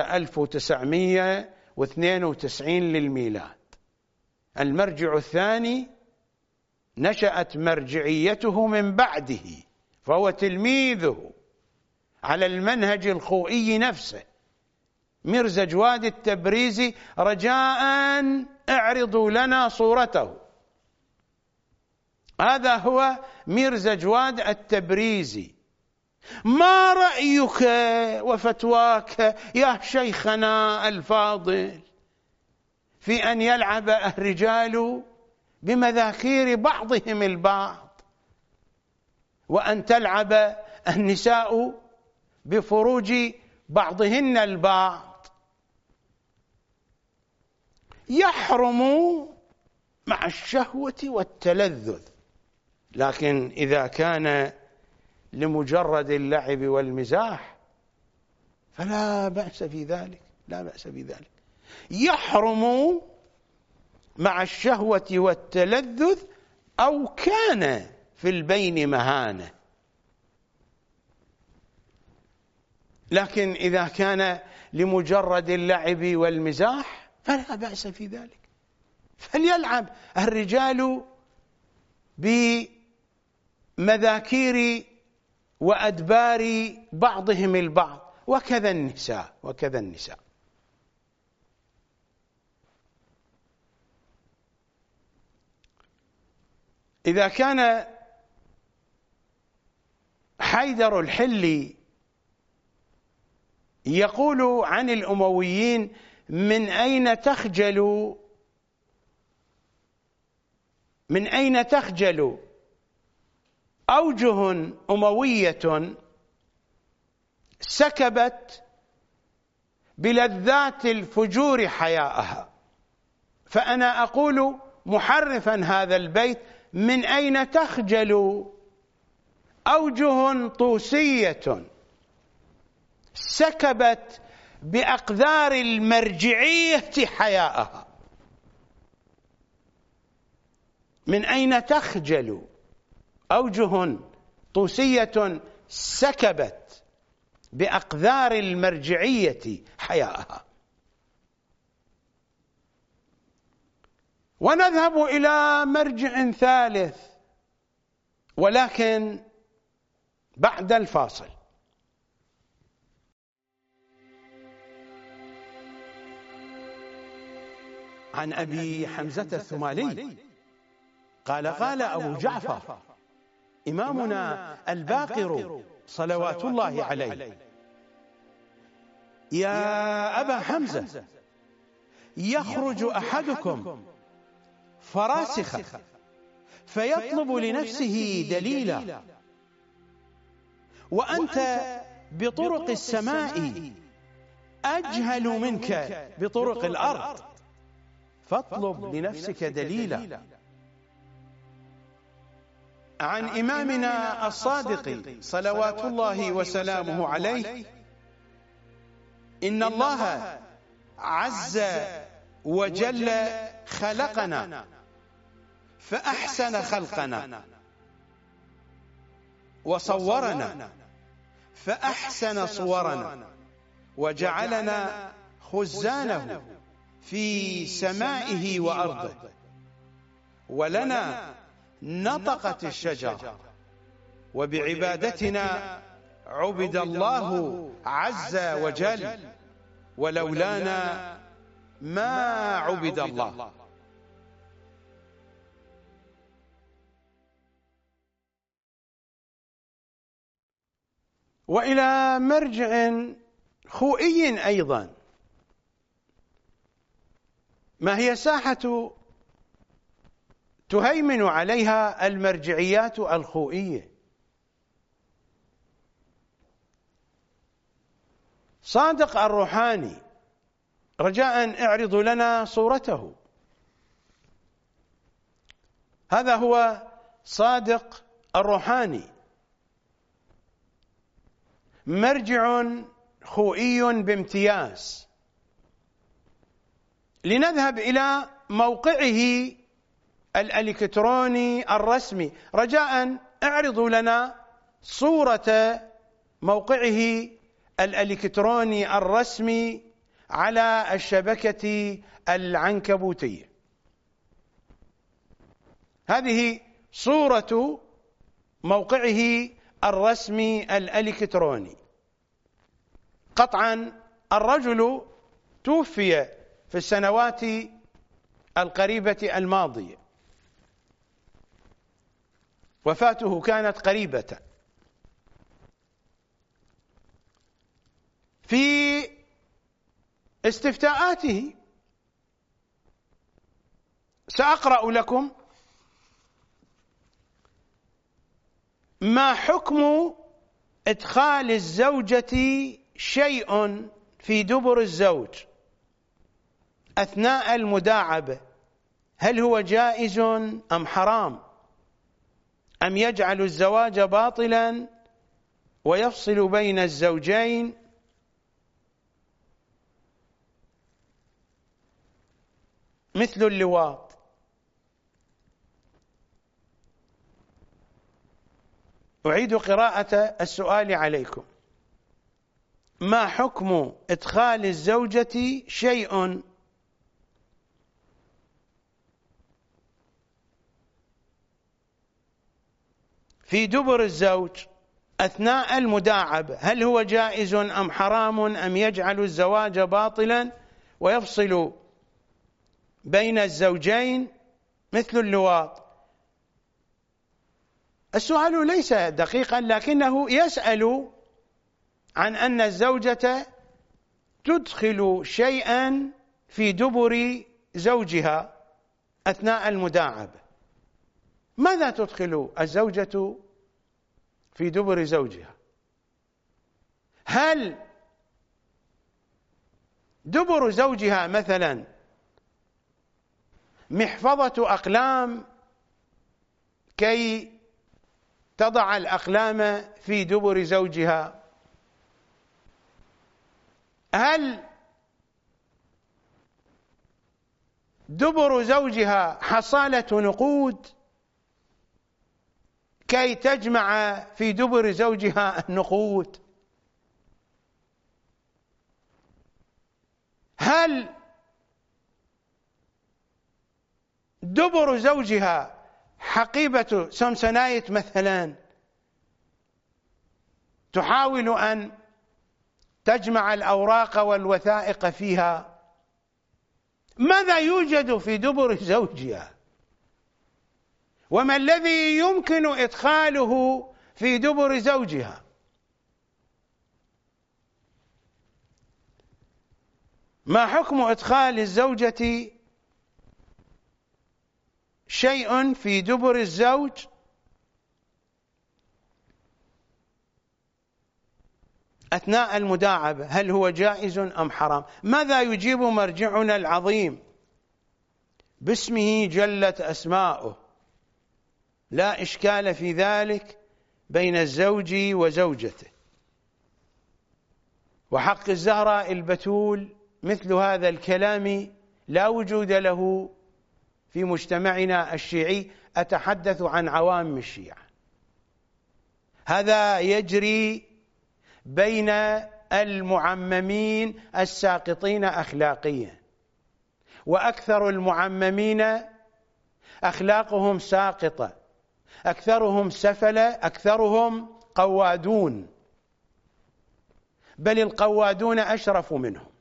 Speaker 2: 1992 للميلاد. المرجع الثاني نشأت مرجعيته من بعده، فهو تلميذه على المنهج الخوئي نفسه. ميرزا جواد التبريزي، رجاء اعرضوا لنا صورته. هذا هو ميرزا جواد التبريزي. ما رأيك وفتواك يا شيخنا الفاضل في أن يلعب الرجال بمذاكير بعضهم البعض، وأن تلعب النساء بفروج بعضهن البعض؟ يحرم مع الشهوة والتلذذ، لكن إذا كان لمجرد اللعب والمزاح فلا بأس في ذلك، لا بأس في ذلك. يحرم مع الشهوة والتلذذ أو كان في البين مهانة، لكن إذا كان لمجرد اللعب والمزاح فلا بأس في ذلك. فليلعب الرجال بمذاكير وأدبار بعضهم البعض، وكذا النساء، وكذا النساء. إذا كان حيدر الحلي يقول عن الأمويين: من أين تخجل أوجه أموية سكبت بلذات الفجور حياءها. فأنا أقول محرفا هذا البيت: من أين تخجل أوجه طوسية سكبت بأقذار المرجعية حياءها. من أين تخجل أوجه طوسية سكبت بأقذار المرجعية حياءها. ونذهب إلى مرجع ثالث، ولكن بعد الفاصل. عن أبي حمزة الثمالي قال: قال أبو جعفر إمامنا الباقر صلوات الله عليه: يا أبا حمزة، يخرج أحدكم فراسخا فيطلب لنفسه دليلا، وأنت بطرق السماء أجهل منك بطرق الأرض، فاطلب لنفسك دليلا. عن إمامنا الصادق صلوات الله وسلامه عليه: إن الله عز وجل خلقنا فأحسن خلقنا، وصورنا فأحسن صورنا، وجعلنا خزانه في سمائه وأرضه، ولنا نطقت الشجرة، وبعبادتنا عبد الله عز وجل، ولولانا ما عبد الله. وإلى مرجع خوئي أيضا. ما هي ساحة تهيمن عليها المرجعيات الخوئية؟ صادق الروحاني، رجاء اعرضوا لنا صورته. هذا هو صادق الروحاني، مرجع خوئي بامتياز. لنذهب إلى موقعه الإلكتروني الرسمي. رجاء اعرضوا لنا صورة موقعه الإلكتروني الرسمي على الشبكة العنكبوتية. هذه صورة موقعه الرسمي الإلكتروني. قطعا الرجل توفي في السنوات القريبة الماضية، وفاته كانت قريبة. في استفتاءاته سأقرأ لكم: ما حكم إدخال الزوجة شيء في دبر الزوج أثناء المداعبة؟ هل هو جائز أم حرام؟ أم يجعل الزواج باطلا ويفصل بين الزوجين؟ مثل اللواط. أعيد قراءة السؤال عليكم: ما حكم إدخال الزوجة شيء في دبر الزوج أثناء المداعبة؟ هل هو جائز أم حرام؟ أم يجعل الزواج باطلا ويفصل بين الزوجين مثل اللواط؟ السؤال ليس دقيقا، لكنه يسأل عن أن الزوجة تدخل شيئا في دبر زوجها أثناء المداعبة. ماذا تدخل الزوجة في دبر زوجها؟ هل دبر زوجها مثلا محفظة أقلام كي تضع الأقلام في دبر زوجها؟ هل دبر زوجها حصالة نقود كي تجمع في دبر زوجها النقود؟ هل دبر زوجها حقيبة سمسونايت مثلا تحاول أن تجمع الأوراق والوثائق فيها؟ ماذا يوجد في دبر زوجها؟ وما الذي يمكن إدخاله في دبر زوجها؟ ما حكم إدخال الزوجة شيء في دبر الزوج أثناء المداعبة؟ هل هو جائز أم حرام؟ ماذا يجيب مرجعنا العظيم باسمه جلت أسماؤه؟ لا إشكال في ذلك بين الزوج وزوجته. وحق الزهراء البتول مثل هذا الكلام لا وجود له في مجتمعنا الشيعي. أتحدث عن عوام الشيعة. هذا يجري بين المعممين الساقطين أخلاقيا، وأكثر المعممين أخلاقهم ساقطة، أكثرهم سفلة، أكثرهم قوادون، بل القوادون أشرف منهم.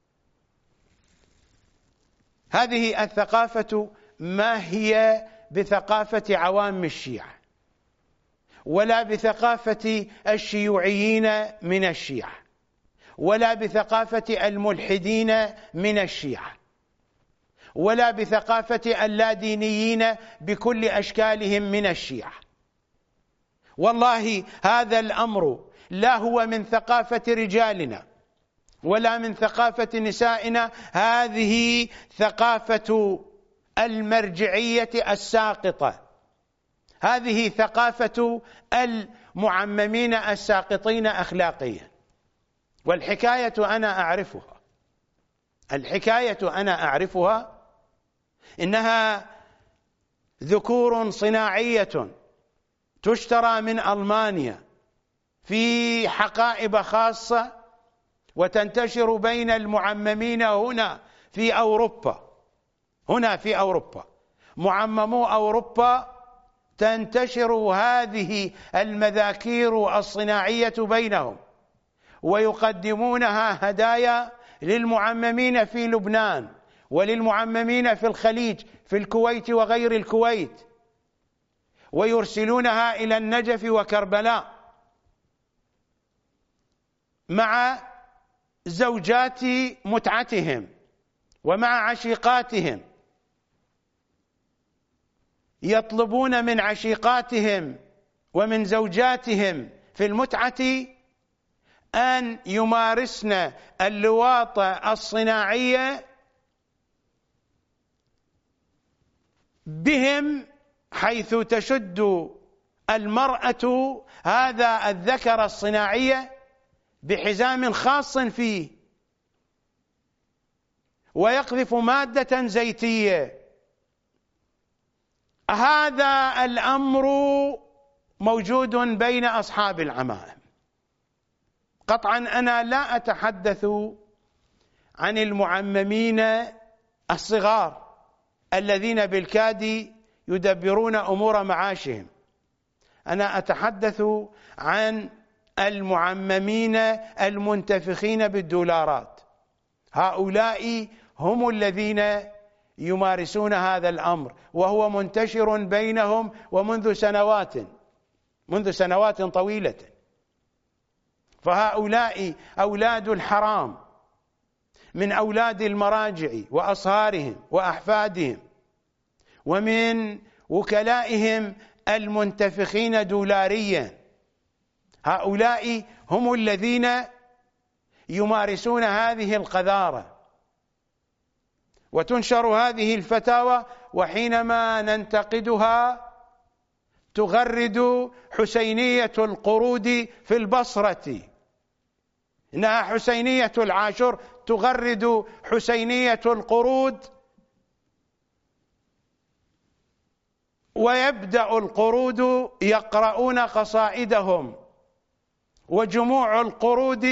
Speaker 2: هذه الثقافة ما هي بثقافة عوام الشيعة، ولا بثقافة الشيوعيين من الشيعة، ولا بثقافة الملحدين من الشيعة، ولا بثقافة اللادينيين بكل أشكالهم من الشيعة. والله هذا الأمر لا هو من ثقافة رجالنا ولا من ثقافة نسائنا، هذه ثقافة المرجعية الساقطة، هذه ثقافة المعممين الساقطين أخلاقيا. والحكاية أنا أعرفها، الحكاية أنا أعرفها إنها ذكور صناعية تشترى من ألمانيا في حقائب خاصة وتنتشر بين المعممين هنا في أوروبا. هنا في أوروبا معممو أوروبا تنتشر هذه المذاكير الصناعية بينهم، ويقدمونها هدايا للمعممين في لبنان وللمعممين في الخليج في الكويت وغير الكويت، ويرسلونها إلى النجف وكربلاء مع زوجات متعتهم ومع عشيقاتهم. يطلبون من عشيقاتهم ومن زوجاتهم في المتعة أن يمارسن اللواط الصناعية بهم، حيث تشد المرأة هذا الذكر الصناعي بحزام خاص فيه ويقذف مادة زيتية. هذا الأمر موجود بين أصحاب العمائم. قطعا أنا لا أتحدث عن المعممين الصغار الذين بالكاد يدبرون أمور معاشهم، أنا أتحدث عن المعممين المنتفخين بالدولارات. هؤلاء هم الذين يمارسون هذا الأمر، وهو منتشر بينهم ومنذ سنوات. منذ سنوات طويلة. فهؤلاء أولاد الحرام من أولاد المراجع وأصهارهم وأحفادهم، ومن وكلائهم المنتفخين دولاريا. هؤلاء هم الذين يمارسون هذه القذارة، وتنشر هذه الفتاوى، وحينما ننتقدها تغرد حسينية القرود في البصرة، إنها حسينية العاشور تغرد حسينية القرود، ويبدأ القرود يقرؤون قصائدهم، وجموع القرود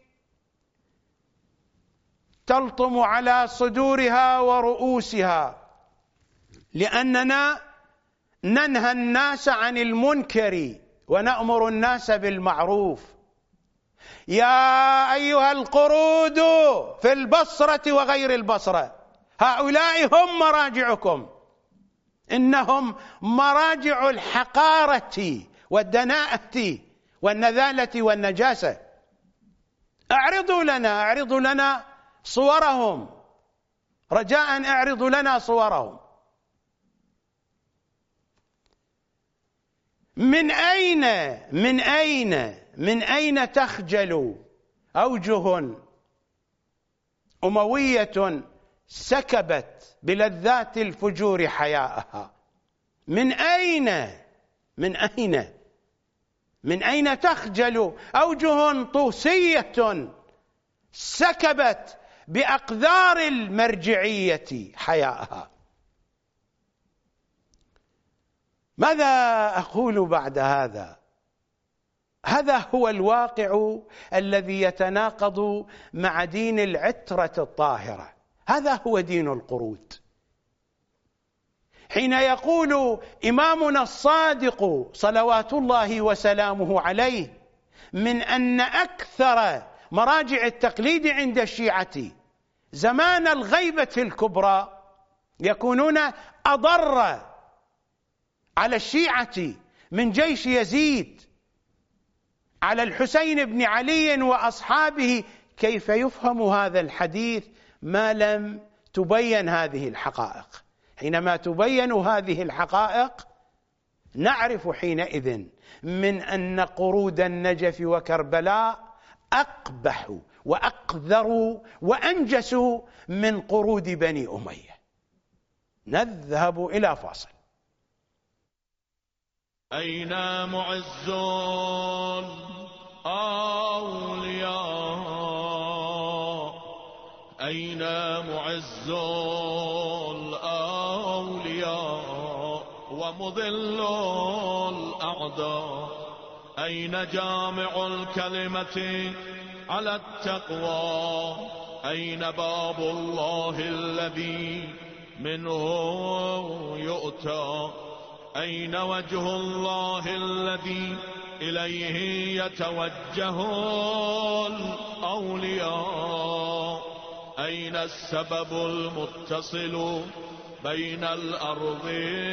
Speaker 2: تلطم على صدورها ورؤوسها، لأننا ننهى الناس عن المنكر ونأمر الناس بالمعروف. يا أيها القرود في البصرة وغير البصرة، هؤلاء هم مراجعكم، إنهم مراجع الحقارة والدناءة والنذالة والنجاسة. اعرضوا لنا صورهم، رجاء اعرضوا لنا صورهم. من أين تخجل أوجه أموية سكبت بلذات الفجور حياءها؟ من أين تخجل أوجه طوسية سكبت بأقذار المرجعية حياءها؟ ماذا أقول بعد هذا؟ هذا هو الواقع الذي يتناقض مع دين العترة الطاهرة. هذا هو دين القرود. حين يقول إمامنا الصادق صلوات الله وسلامه عليه من أن أكثر مراجع التقليد عند الشيعة زمان الغيبة الكبرى يكونون أضر على الشيعة من جيش يزيد على الحسين بن علي وأصحابه، كيف يفهم هذا الحديث ما لم تبين هذه الحقائق؟ حينما تبين هذه الحقائق نعرف حينئذ من أن قرود النجف وكربلاء أقبح وأقذر وأنجس من قرود بني أمية. نذهب إلى فاصل.
Speaker 3: أين معز الأولياء؟ أين معز الأولياء ومضل الأعداء؟ أين جامع الكلمة على التقوى؟ أين باب الله الذي منه يؤتى؟ أين وجه الله الذي إليه يتوجه الأولياء؟ أين السبب المتصل بين الأرض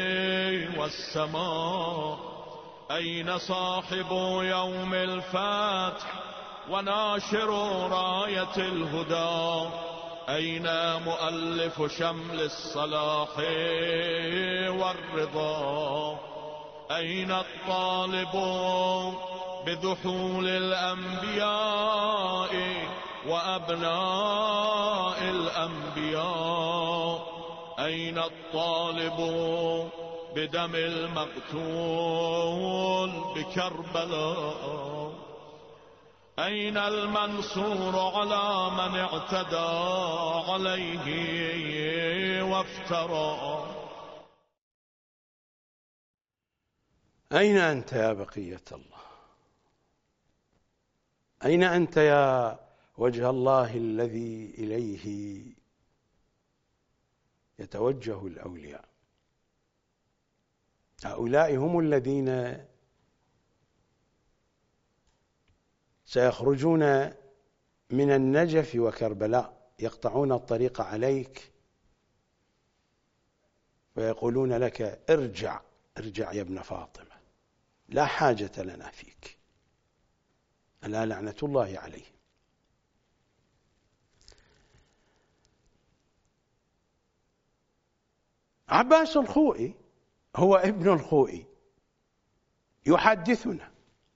Speaker 3: والسماء؟ أين صاحب يوم الفتح وناشر راية الهدى؟ أين مؤلف شمل الصلاح والرضا؟ أين الطالب بدخول الأنبياء وأبناء الأنبياء؟ أين الطالب بدم المقتول بكربلاء؟ أين المنصور على من اعتدى عليه وافترى؟
Speaker 2: أين أنت يا بقية الله؟ أين أنت يا وجه الله الذي إليه يتوجه الأولياء؟ هؤلاء هم الذين سيخرجون من النجف وكربلاء، يقطعون الطريق عليك ويقولون لك ارجع ارجع يا ابن فاطمة، لا حاجة لنا فيك. ألا لعنة الله عليه. عباس الخوئي هو ابن الخوئي يحدثنا.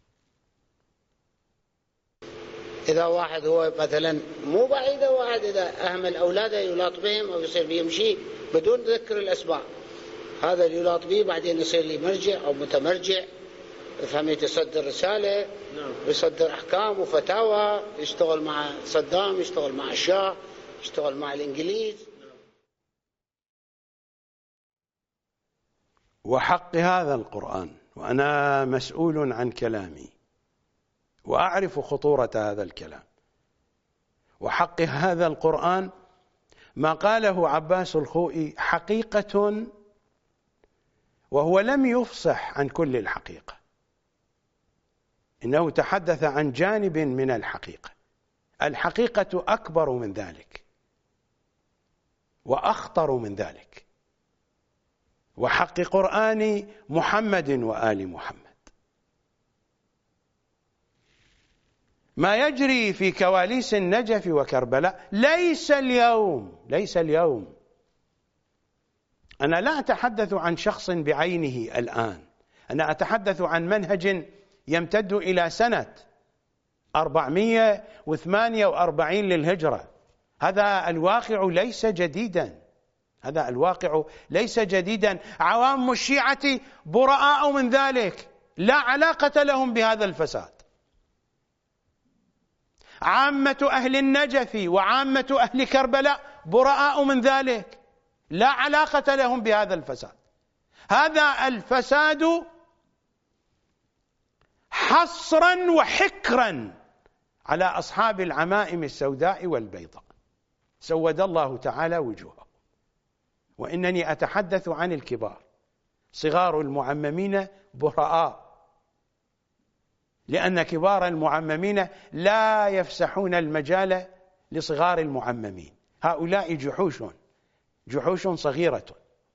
Speaker 4: إذا واحد هو مثلا مو بعيد، واحد إذا أهمل أولاده يلاط بهم أو يصير بيمشي بدون ذكر الأسباب، هذا اللي يلاط به بعدين يصير لي مرجع أو متمرجع، فهمت، يصدر رسالة ويصدر أحكام وفتاوى، يشتغل مع صدام، يشتغل مع الشاه، يشتغل مع الإنجليز.
Speaker 2: وحق هذا القرآن، وأنا مسؤول عن كلامي وأعرف خطورة هذا الكلام، وحق هذا القرآن ما قاله عباس الخوئي حقيقة، وهو لم يفصح عن كل الحقيقة، إنه تحدث عن جانب من الحقيقة. الحقيقة أكبر من ذلك وأخطر من ذلك. وحق قرآن محمد وآل محمد ما يجري في كواليس النجف وكربلاء ليس اليوم. أنا لا أتحدث عن شخص بعينه الآن، أنا أتحدث عن منهج يمتد إلى سنة 448 للهجرة. هذا الواقع ليس جديدا. عوام الشيعة براء من ذلك، لا علاقة لهم بهذا الفساد. عامة أهل النجف وعامة أهل كربلاء براء من ذلك، لا علاقة لهم بهذا الفساد. هذا الفساد حصرا وحكرا على أصحاب العمائم السوداء والبيضاء، سود الله تعالى وجوههم. وإنني أتحدث عن الكبار، صغار المعممين براء، لأن كبار المعممين لا يفسحون المجال لصغار المعممين. هؤلاء جحوش صغيرة.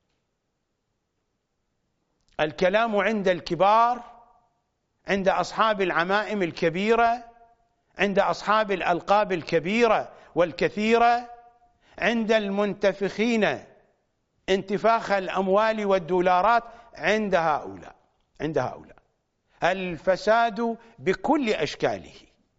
Speaker 2: الكلام عند الكبار، عند أصحاب العمائم الكبيرة، عند أصحاب الألقاب الكبيرة والكثيرة، عند المنتفخين انتفاخ الأموال والدولارات، عند هؤلاء الفساد بكل أشكاله.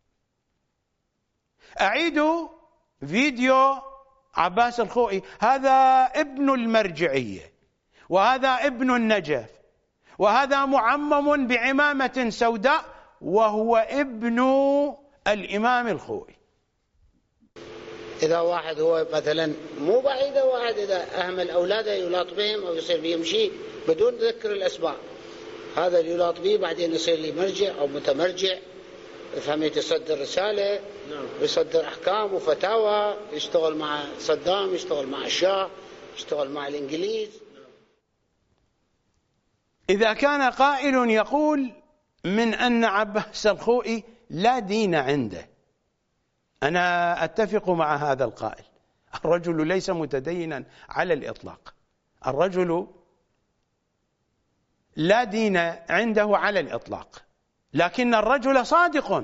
Speaker 2: أعيد فيديو عباس الخوئي، هذا ابن المرجعية، وهذا ابن النجف، وهذا معمم بعمامة سوداء، وهو ابن الإمام الخوئي.
Speaker 4: إذا واحد هو مثلا مو بعيد، واحد إذا أهمل أولاده يلاط بهم أو يصير بيمشي بدون ذكر الأسباب، هذا اللي يلاط به بعدين يصير لي مرجع أو متمرجع، فهمت، يصدر رسالة ويصدر أحكام وفتاوى، يشتغل مع صدام، يشتغل مع الشاه، يشتغل مع الإنجليز.
Speaker 2: إذا كان قائل يقول من أن عباس الخوئي لا دين عنده، أنا أتفق مع هذا القائل. الرجل ليس متدينا على الإطلاق، الرجل لا دين عنده على الإطلاق، لكن الرجل صادق.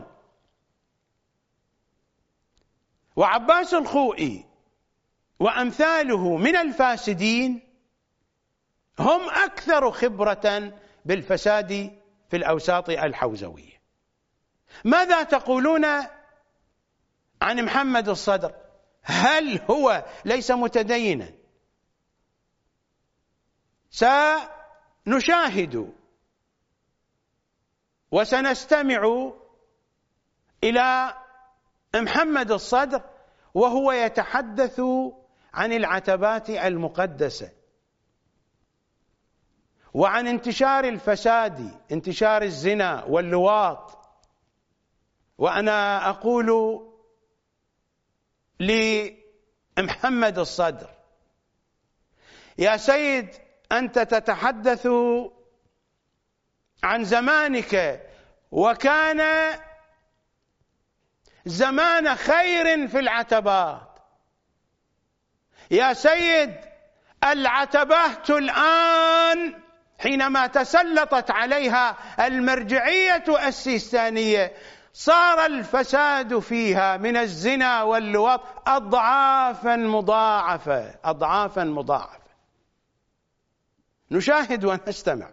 Speaker 2: وعباس الخوئي وأمثاله من الفاسدين هم أكثر خبرة بالفساد في الأوساط الحوزوية. ماذا تقولون عن محمد الصدر؟ هل هو ليس متدينا؟ سنشاهد وسنستمع إلى محمد الصدر وهو يتحدث عن العتبات المقدسة وعن انتشار الفساد، انتشار الزنا واللواط. وأنا أقول لمحمد الصدر: يا سيد، أنت تتحدث عن زمانك، وكان زمان خير في العتبات. يا سيد، العتبات الآن حينما تسلطت عليها المرجعية السيستانية صار الفساد فيها من الزنا واللواط أضعافا مضاعفة، أضعافا مضاعفة. نشاهد ونستمع.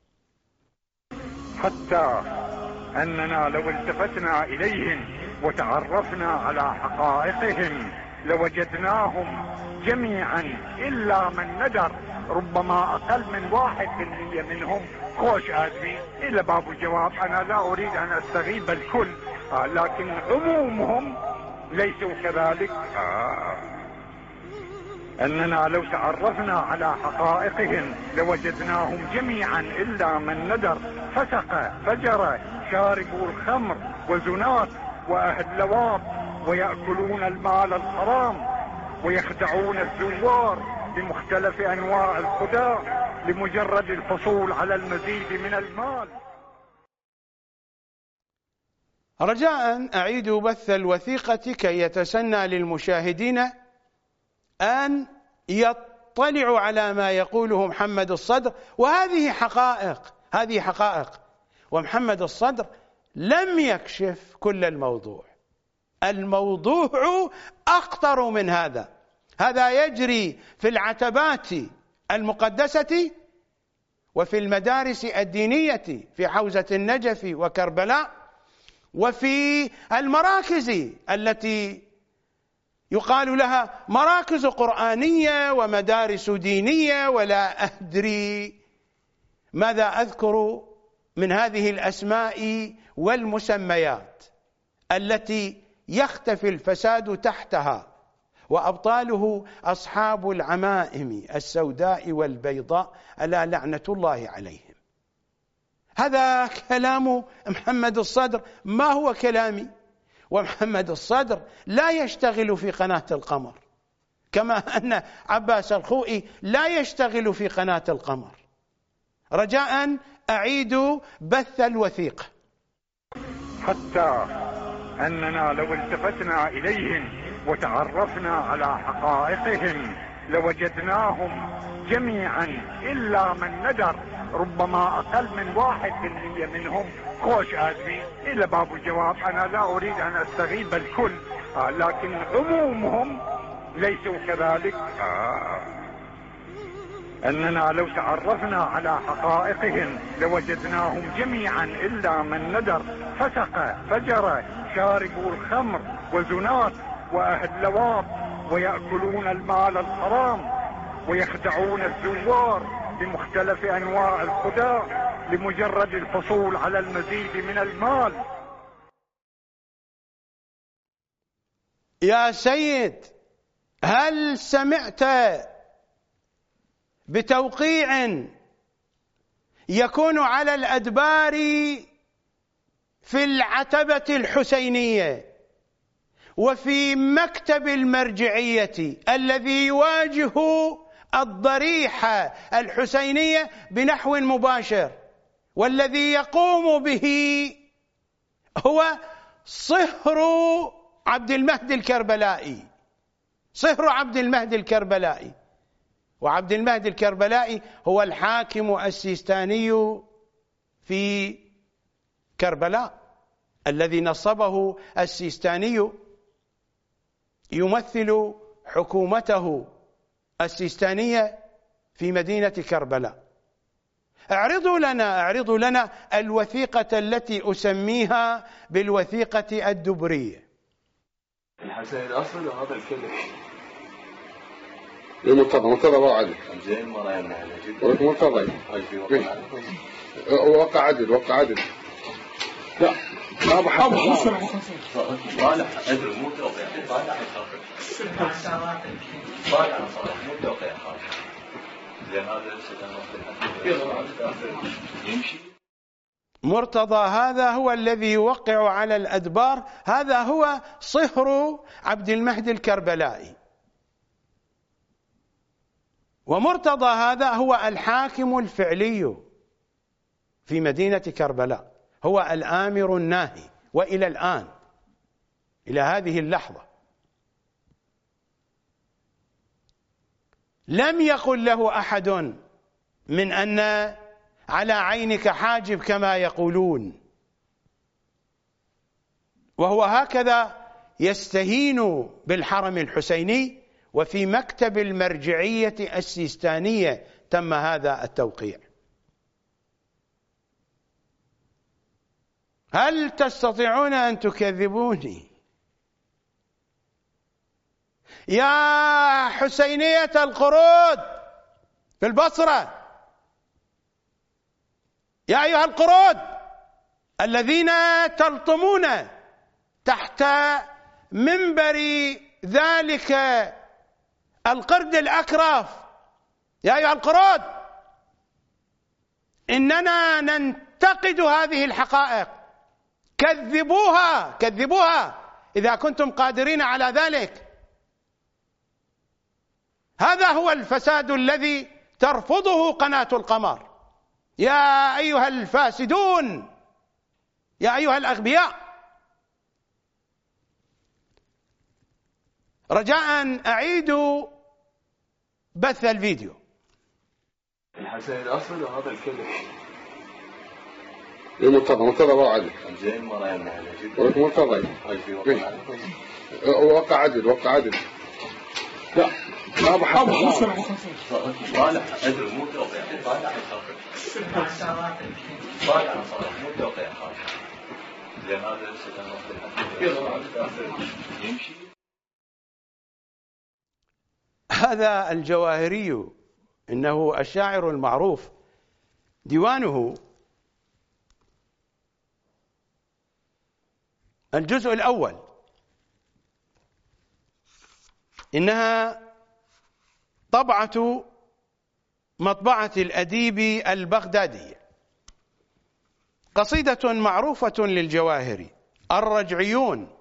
Speaker 5: حتى أننا لو التفتنا إليهم وتعرفنا على حقائقهم لوجدناهم جميعا إلا من ندر، ربما أقل من 1% منهم خوش آدمي. إلى باب الجواب أنا لا أريد أن أستغيب الكل، لكن عمومهم ليسوا كذلك. أننا لو تعرفنا على حقائقهم لوجدناهم جميعا إلا من ندر، فسق فجر، شاربوا الخمر وزنات وأهل لواط، ويأكلون المال الحرام ويخدعون الزوار بمختلف أنواع الخداع لمجرد الحصول على المزيد من المال.
Speaker 2: رجاء أعيد بث الوثيقة كي يتسنى للمشاهدين أن يطلعوا على ما يقوله محمد الصدر، وهذه حقائق، هذه حقائق. ومحمد الصدر لم يكشف كل الموضوع، الموضوع أخطر من هذا. هذا يجري في العتبات المقدسة وفي المدارس الدينية في حوزة النجف وكربلاء، وفي المراكز التي يقال لها مراكز قرآنية ومدارس دينية، ولا أدري ماذا أذكر من هذه الأسماء والمسميات التي يختفي الفساد تحتها، وأبطاله أصحاب العمائم السوداء والبيضاء ألا لعنة الله عليهم. هذا كلام محمد الصدر، ما هو كلامي. ومحمد الصدر لا يشتغل في قناة القمر، كما أن عباس الخوئي لا يشتغل في قناة القمر. رجاء أعيد بث الوثيقة.
Speaker 5: حتى أننا لو التفتنا إليهم وتعرفنا على حقائقهم لوجدناهم جميعا إلا من ندر، ربما أقل من 1% منهم خوش آدمي. إلى باب الجواب أنا لا أريد أن أستغيب الكل، لكن عمومهم ليسوا كذلك. أننا لو تعرفنا على حقائقهم لوجدناهم جميعا إلا من ندر، فسق فجر، شاربوا الخمر وزنات وأهل لواط، ويأكلون المال الحرام ويخدعون الزوار بمختلف أنواع الخداع لمجرد الحصول على المزيد من المال.
Speaker 2: يا سيد، هل سمعت بتوقيع يكون على الأدبار في العتبة الحسينية وفي مكتب المرجعية الذي يواجه الضريحة الحسينية بنحو مباشر، والذي يقوم به هو صهر عبد المهدي الكربلائي، صهر عبد المهدي الكربلائي. وعبد المهدي الكربلائي هو الحاكم السيستاني في كربلاء الذي نصبه السيستاني يمثل حكومته السيستانية في مدينة كربلاء. اعرضوا لنا الوثيقة التي أسميها بالوثيقة الدبرية.
Speaker 6: الحسن الأصل وهذا الكلب
Speaker 7: مرتضى وعدل
Speaker 6: زين ما راينا
Speaker 7: مرتضى وقع عدل لا ما بحب
Speaker 6: صالح أدري مو توقيع صالح صالح مو توقيع زين هذا يمشي.
Speaker 2: مرتضى هذا هو الذي يوقع على الأدبار، هذا هو صهر عبد المهدي الكربلائي. ومرتضى هذا هو الحاكم الفعلي في مدينة كربلاء، هو الآمر الناهي، وإلى الآن إلى هذه اللحظة لم يقل له أحد من أن على عينك حاجب كما يقولون، وهو هكذا يستهين بالحرم الحسيني، وفي مكتب المرجعية السيستانية تم هذا التوقيع. هل تستطيعون أن تكذبوني؟ يا حسينية القرود في البصرة، يا أيها القرود الذين تلطمون تحت منبر ذلك القرد الأكرف، يا أيها القرود إننا ننتقد هذه الحقائق، كذبوها كذبوها إذا كنتم قادرين على ذلك. هذا هو الفساد الذي ترفضه قناة القمر. يا أيها الفاسدون، يا أيها الأغبياء، رجاء أعيدوا بث الفيديو.
Speaker 6: الحسن الأسود وهذا الكذب
Speaker 7: مرتضى وعدل
Speaker 6: زين ما راينا
Speaker 7: مرتضى وقع عدل لا ما بحب
Speaker 6: صالح أدري مو توقيع صالح مو توقيع زين هذا يمشي.
Speaker 2: هذا الجواهري إنه الشاعر المعروف، ديوانه الجزء الأول إنها طبعة مطبعة الأديب البغدادية، قصيدة معروفة للجواهري الرجعيون.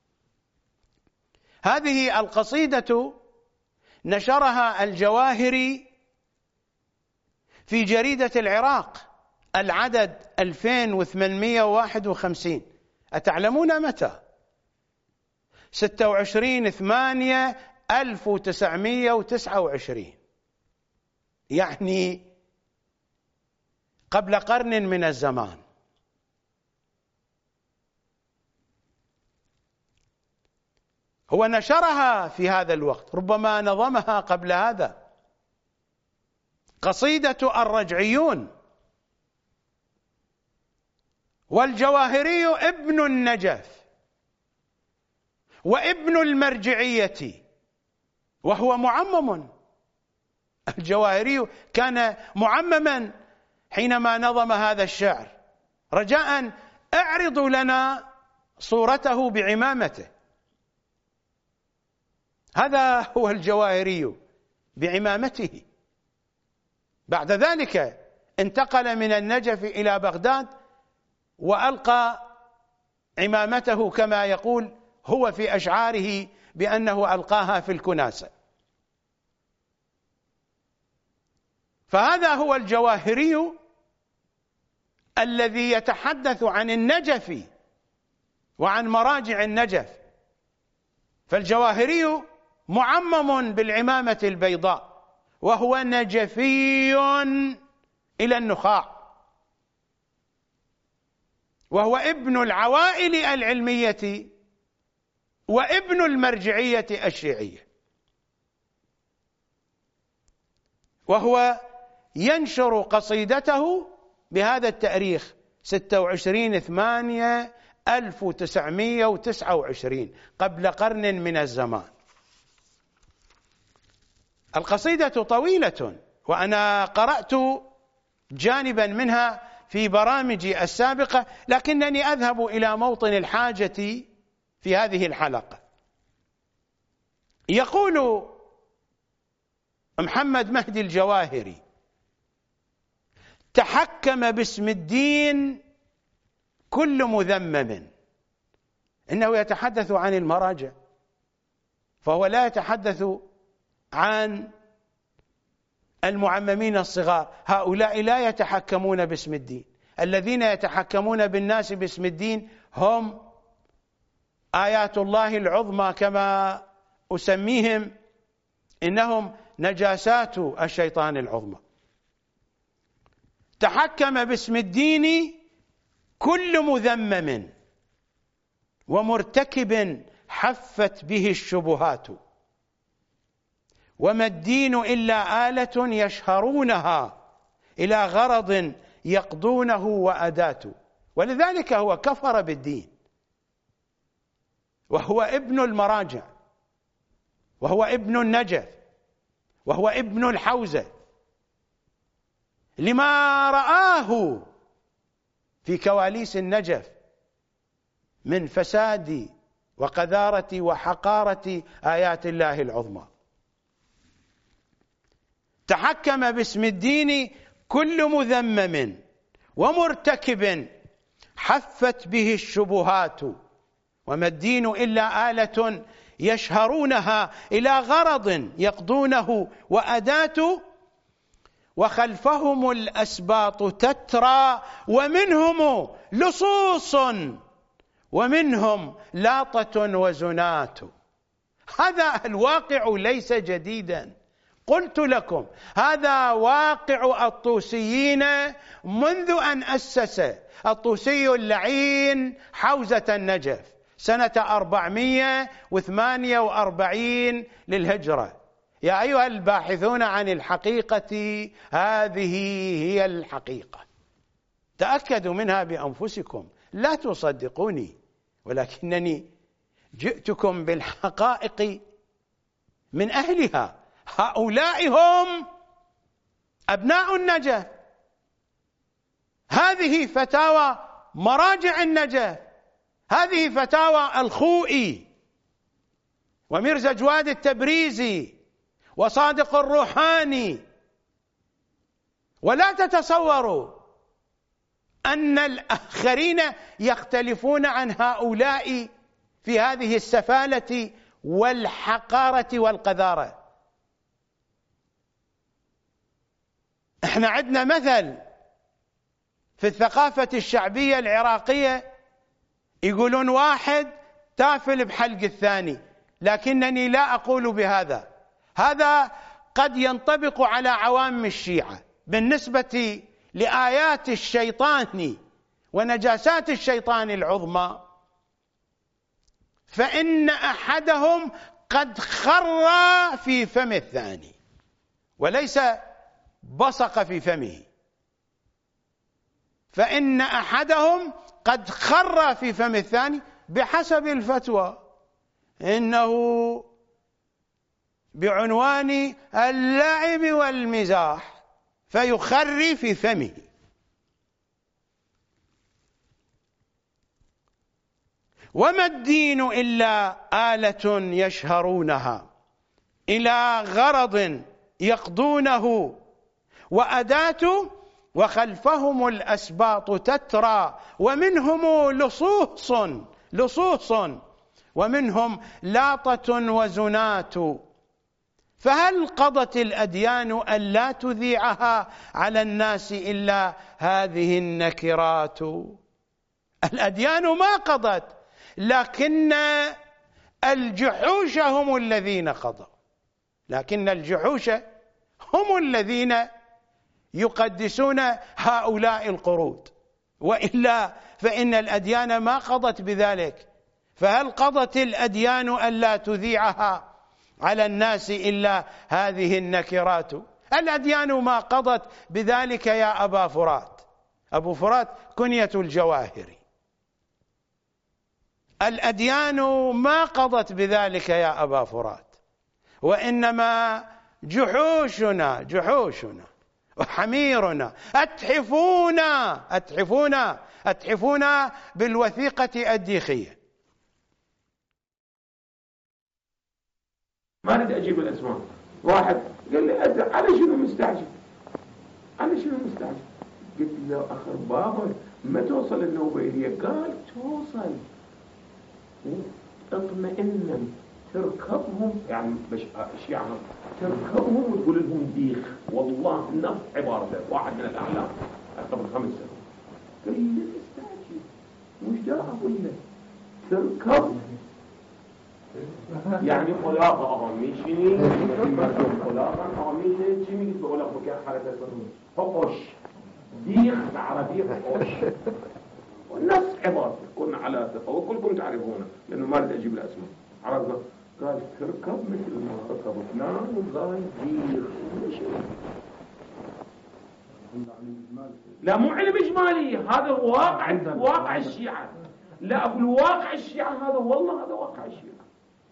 Speaker 2: هذه القصيدة نشرها الجواهري في جريدة العراق العدد 2851. أتعلمون متى؟ 26/8/1929، يعني قبل قرن من الزمان. هو نشرها في هذا الوقت، ربما نظمها قبل هذا. قصيدة الرجعيون. والجواهري ابن النجف وابن المرجعية، وهو معمم. الجواهري كان معمما حينما نظم هذا الشعر. رجاء اعرضوا لنا صورته بعمامته. هذا هو الجواهري بعمامته. بعد ذلك انتقل من النجف إلى بغداد وألقى عمامته كما يقول هو في أشعاره بأنه ألقاها في الكناسة. فهذا هو الجواهري الذي يتحدث عن النجف وعن مراجع النجف. فالجواهري معمم بالعمامة البيضاء، وهو نجفي إلى النخاع، وهو ابن العوائل العلمية وابن المرجعية الشيعية. وهو ينشر قصيدته بهذا التاريخ 26/8/1929، قبل قرن من الزمان. القصيدة طويلة، وأنا قرأت جانبا منها في برامجي السابقة، لكنني أذهب إلى موطن الحاجة في هذه الحلقة. يقول محمد مهدي الجواهري: تحكم باسم الدين كل مذمم. إنه يتحدث عن المراجع، فهو لا يتحدث عن المعممين الصغار. هؤلاء لا يتحكمون باسم الدين. الذين يتحكمون بالناس باسم الدين هم آيات الله العظمى كما أسميهم، إنهم نجاسات الشيطان العظمى. تحكم باسم الدين كل مذمم ومرتكب حفت به الشبهات، وما الدين إلا آلة يشهرونها إلى غرض يقضونه وأداة. ولذلك هو كفر بالدين، وهو ابن المراجع، وهو ابن النجف، وهو ابن الحوزة، لما رآه في كواليس النجف من فساد وقذارة وحقارة آيات الله العظمى. تحكم باسم الدين كل مذمم ومرتكب حفت به الشبهات، وما الدين إلا آلة يشهرونها إلى غرض يقضونه وأداة، وخلفهم الأسباط تترى ومنهم لصوص ومنهم لاطة وزنات. هذا الواقع ليس جديدا، قلت لكم هذا واقع الطوسيين منذ أن أسس الطوسي اللعين حوزة النجف سنة 448 للهجرة. يا أيها الباحثون عن الحقيقة، هذه هي الحقيقة، تأكدوا منها بأنفسكم، لا تصدقوني، ولكنني جئتكم بالحقائق من أهلها. هؤلاء هم أبناء النجف، هذه فتاوى مراجع النجف، هذه فتاوى الخوئي وميرزا جواد التبريزي وصادق الروحاني. ولا تتصوروا أن الآخرين يختلفون عن هؤلاء في هذه السفالة والحقارة والقذارة. احنا عندنا مثل في الثقافة الشعبية العراقية، يقولون واحد تافل بحلق الثاني، لكنني لا أقول بهذا، هذا قد ينطبق على عوام الشيعة. بالنسبة لآيات الشيطان ونجاسات الشيطان العظمى، فإن أحدهم قد خر في فم الثاني، وليس بصق في فمه، فإن أحدهم قد خر في فم الثاني بحسب الفتوى، إنه بعنوان اللعب والمزاح فيخر في فمه. وما الدين إلا آلة يشهرونها إلى غرض يقضونه وأداة، وخلفهم الأسباط تترى ومنهم لصوص ومنهم لاطة وزنات. فهل قضت الأديان ألا تذيعها على الناس إلا هذه النكرات؟ الأديان ما قضت، لكن الجحوش هم الذين قضوا، لكن الجحوش هم الذين يقدسون هؤلاء القرود، وإلا فإن الأديان ما قضت بذلك. فهل قضت الأديان ألا تذيعها على الناس إلا هذه النكرات؟ الأديان ما قضت بذلك يا أبا فرات. أبو فرات كنية الجواهري. الأديان ما قضت بذلك يا أبا فرات، وإنما جحوشنا وحميرنا أتحفونا بالوثيقة الديخية.
Speaker 8: ما أريد أجيب الأسماء. واحد قال لي أنا شنو مستعجل؟ قلت له أخر بابا ما توصل النوبيلية؟ قال توصل، اطمئنا تركبهم، يعني شيعهم تركبهم وتقول لهم ديخ، والله نفس عبارته واحد من الأعلام قبل 5 سنوات. قال لي استعجل، مش دا أقول لك تركب، يعني خلاقة أغميشني مردم خلاقة أغميشني، چی میگید به اولا بکر حرکت کنیم؟ حقوش ديخ العربية فوش ونفس عبارته كنا على ثقة وكلكم تعرفونه لأنه ما أريد أجيب الأسماء. عرفنا قال تركب مثل ما ركب فلان وقال ديخ. لا مو علم إجمالي، هذا واقع الشيعة. لا أقول واقع الشيعة هذا، والله هذا واقع الشيعة،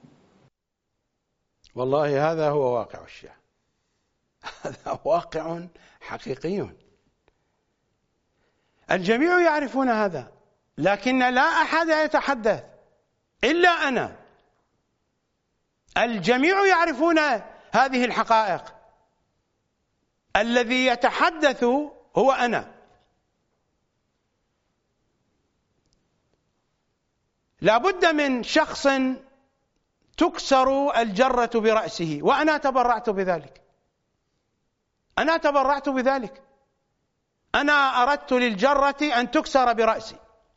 Speaker 2: والله هذا هو واقع الشيعة، هذا واقع حقيقي. الجميع يعرفون هذا، لكن لا أحد يتحدث إلا أنا. الجميع يعرفون هذه الحقائق، الذي يتحدث هو أنا. لا بد من شخص تكسر الجرة برأسه، وأنا تبرعت بذلك. أنا تبرعت بذلك، أنا أردت للجرة أن تكسر برأسي،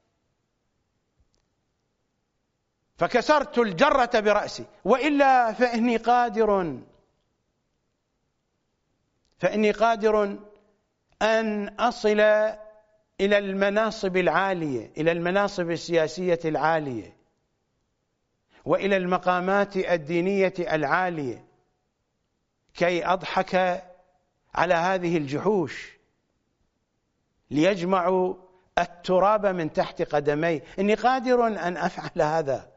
Speaker 2: فكسرت الجرة برأسي، وإلا فإني قادر أن أصل إلى المناصب العالية، إلى المناصب السياسية العالية، وإلى المقامات الدينية العالية، كي أضحك على هذه الجحوش ليجمعوا التراب من تحت قدمي. إني قادر أن أفعل هذا.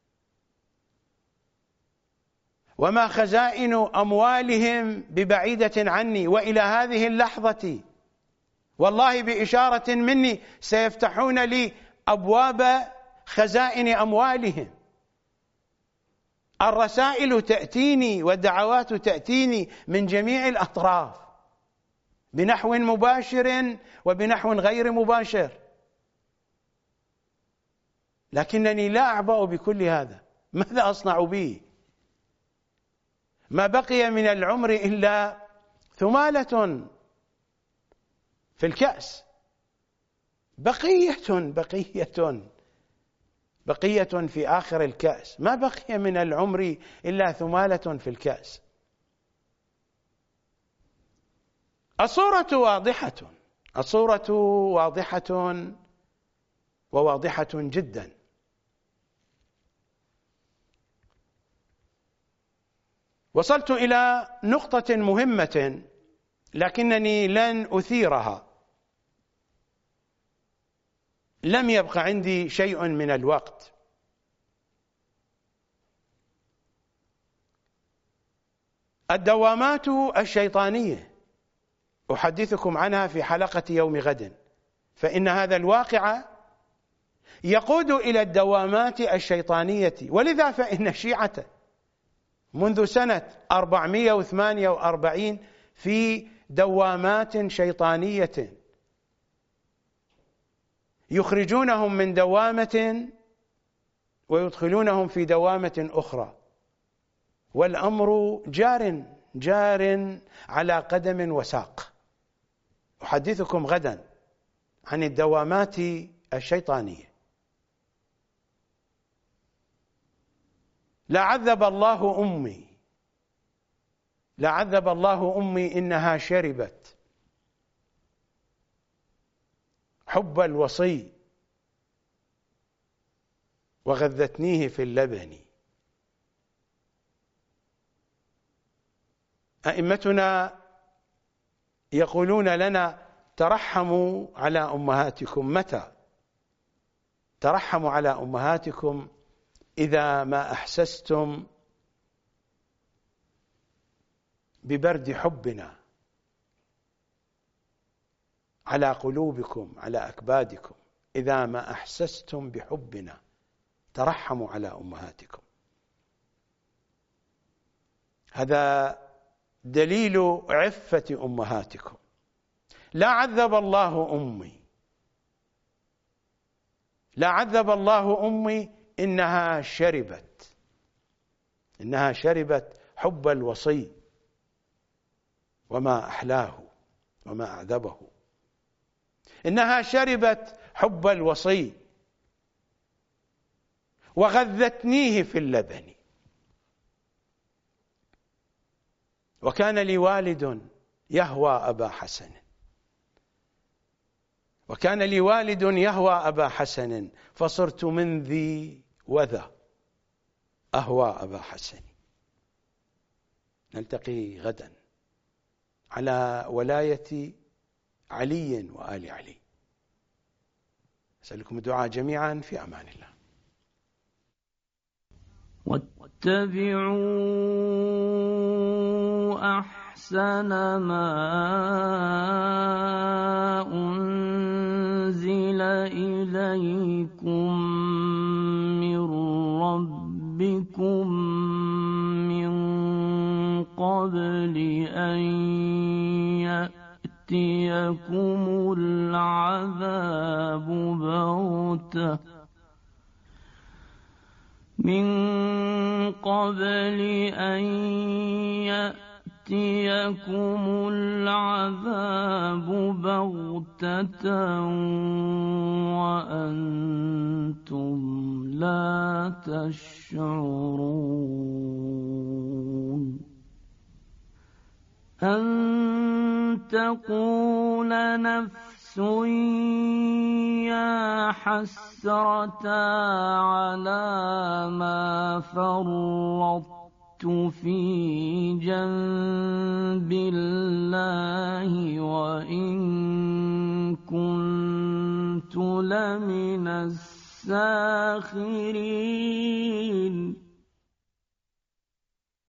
Speaker 2: وما خزائن أموالهم ببعيدة عني، وإلى هذه اللحظة والله بإشارة مني سيفتحون لي أبواب خزائن أموالهم. الرسائل تأتيني والدعوات تأتيني من جميع الأطراف، بنحو مباشر وبنحو غير مباشر، لكنني لا أعبأ بكل هذا. ماذا أصنع به؟ ما بقي من العمر إلا ثمالة في الكأس، بقية في آخر الكأس. ما بقي من العمر إلا ثمالة في الكأس. الصورة واضحة وواضحة جدا. وصلت إلى نقطة مهمة لكنني لن أثيرها، لم يبق عندي شيء من الوقت. الدوامات الشيطانية أحدثكم عنها في حلقة يوم غد، فإن هذا الواقع يقود إلى الدوامات الشيطانية. ولذا فإن الشيعة منذ سنة 448 في دوامات شيطانية، يخرجونهم من دوامة ويدخلونهم في دوامة أخرى، والأمر جار على قدم وساق. أحدثكم غدا عن الدوامات الشيطانية. لا عذب الله أمي إنها شربت حب الوصي وغذتنيه في اللبن. أئمتنا يقولون لنا ترحموا على أمهاتكم. متى؟ ترحموا على أمهاتكم إذا ما أحسستم ببرد حبنا على قلوبكم، على أكبادكم. إذا ما أحسستم بحبنا ترحموا على أمهاتكم. هذا دليل عفة أمهاتكم. لا عذب الله أمي إنها شربت حب الوصي، وما أحلاه وما أعذبه. إنها شربت حب الوصي وغذتنيه في اللبن. وكان لي والد يهوى أبا حسن، وكان لي والد يهوى أبا حسن فصرت من ذي وذا أهوى أبا حسن. نلتقي غدا على ولاية علي وآل علي. أسألكم الدعاء جميعا، في أمان الله.
Speaker 1: واتبعوا أحسن ما أنزل إليكم من ربكم من قبل أن يأتيكم العذاب بغتة من قبل أن يأتيكم العذاب بغتة وأنتم لا تشعرون. أن تقول نفس يا حسرة على ما فرطت في جنب الله وإن كنت لمن الساخرين.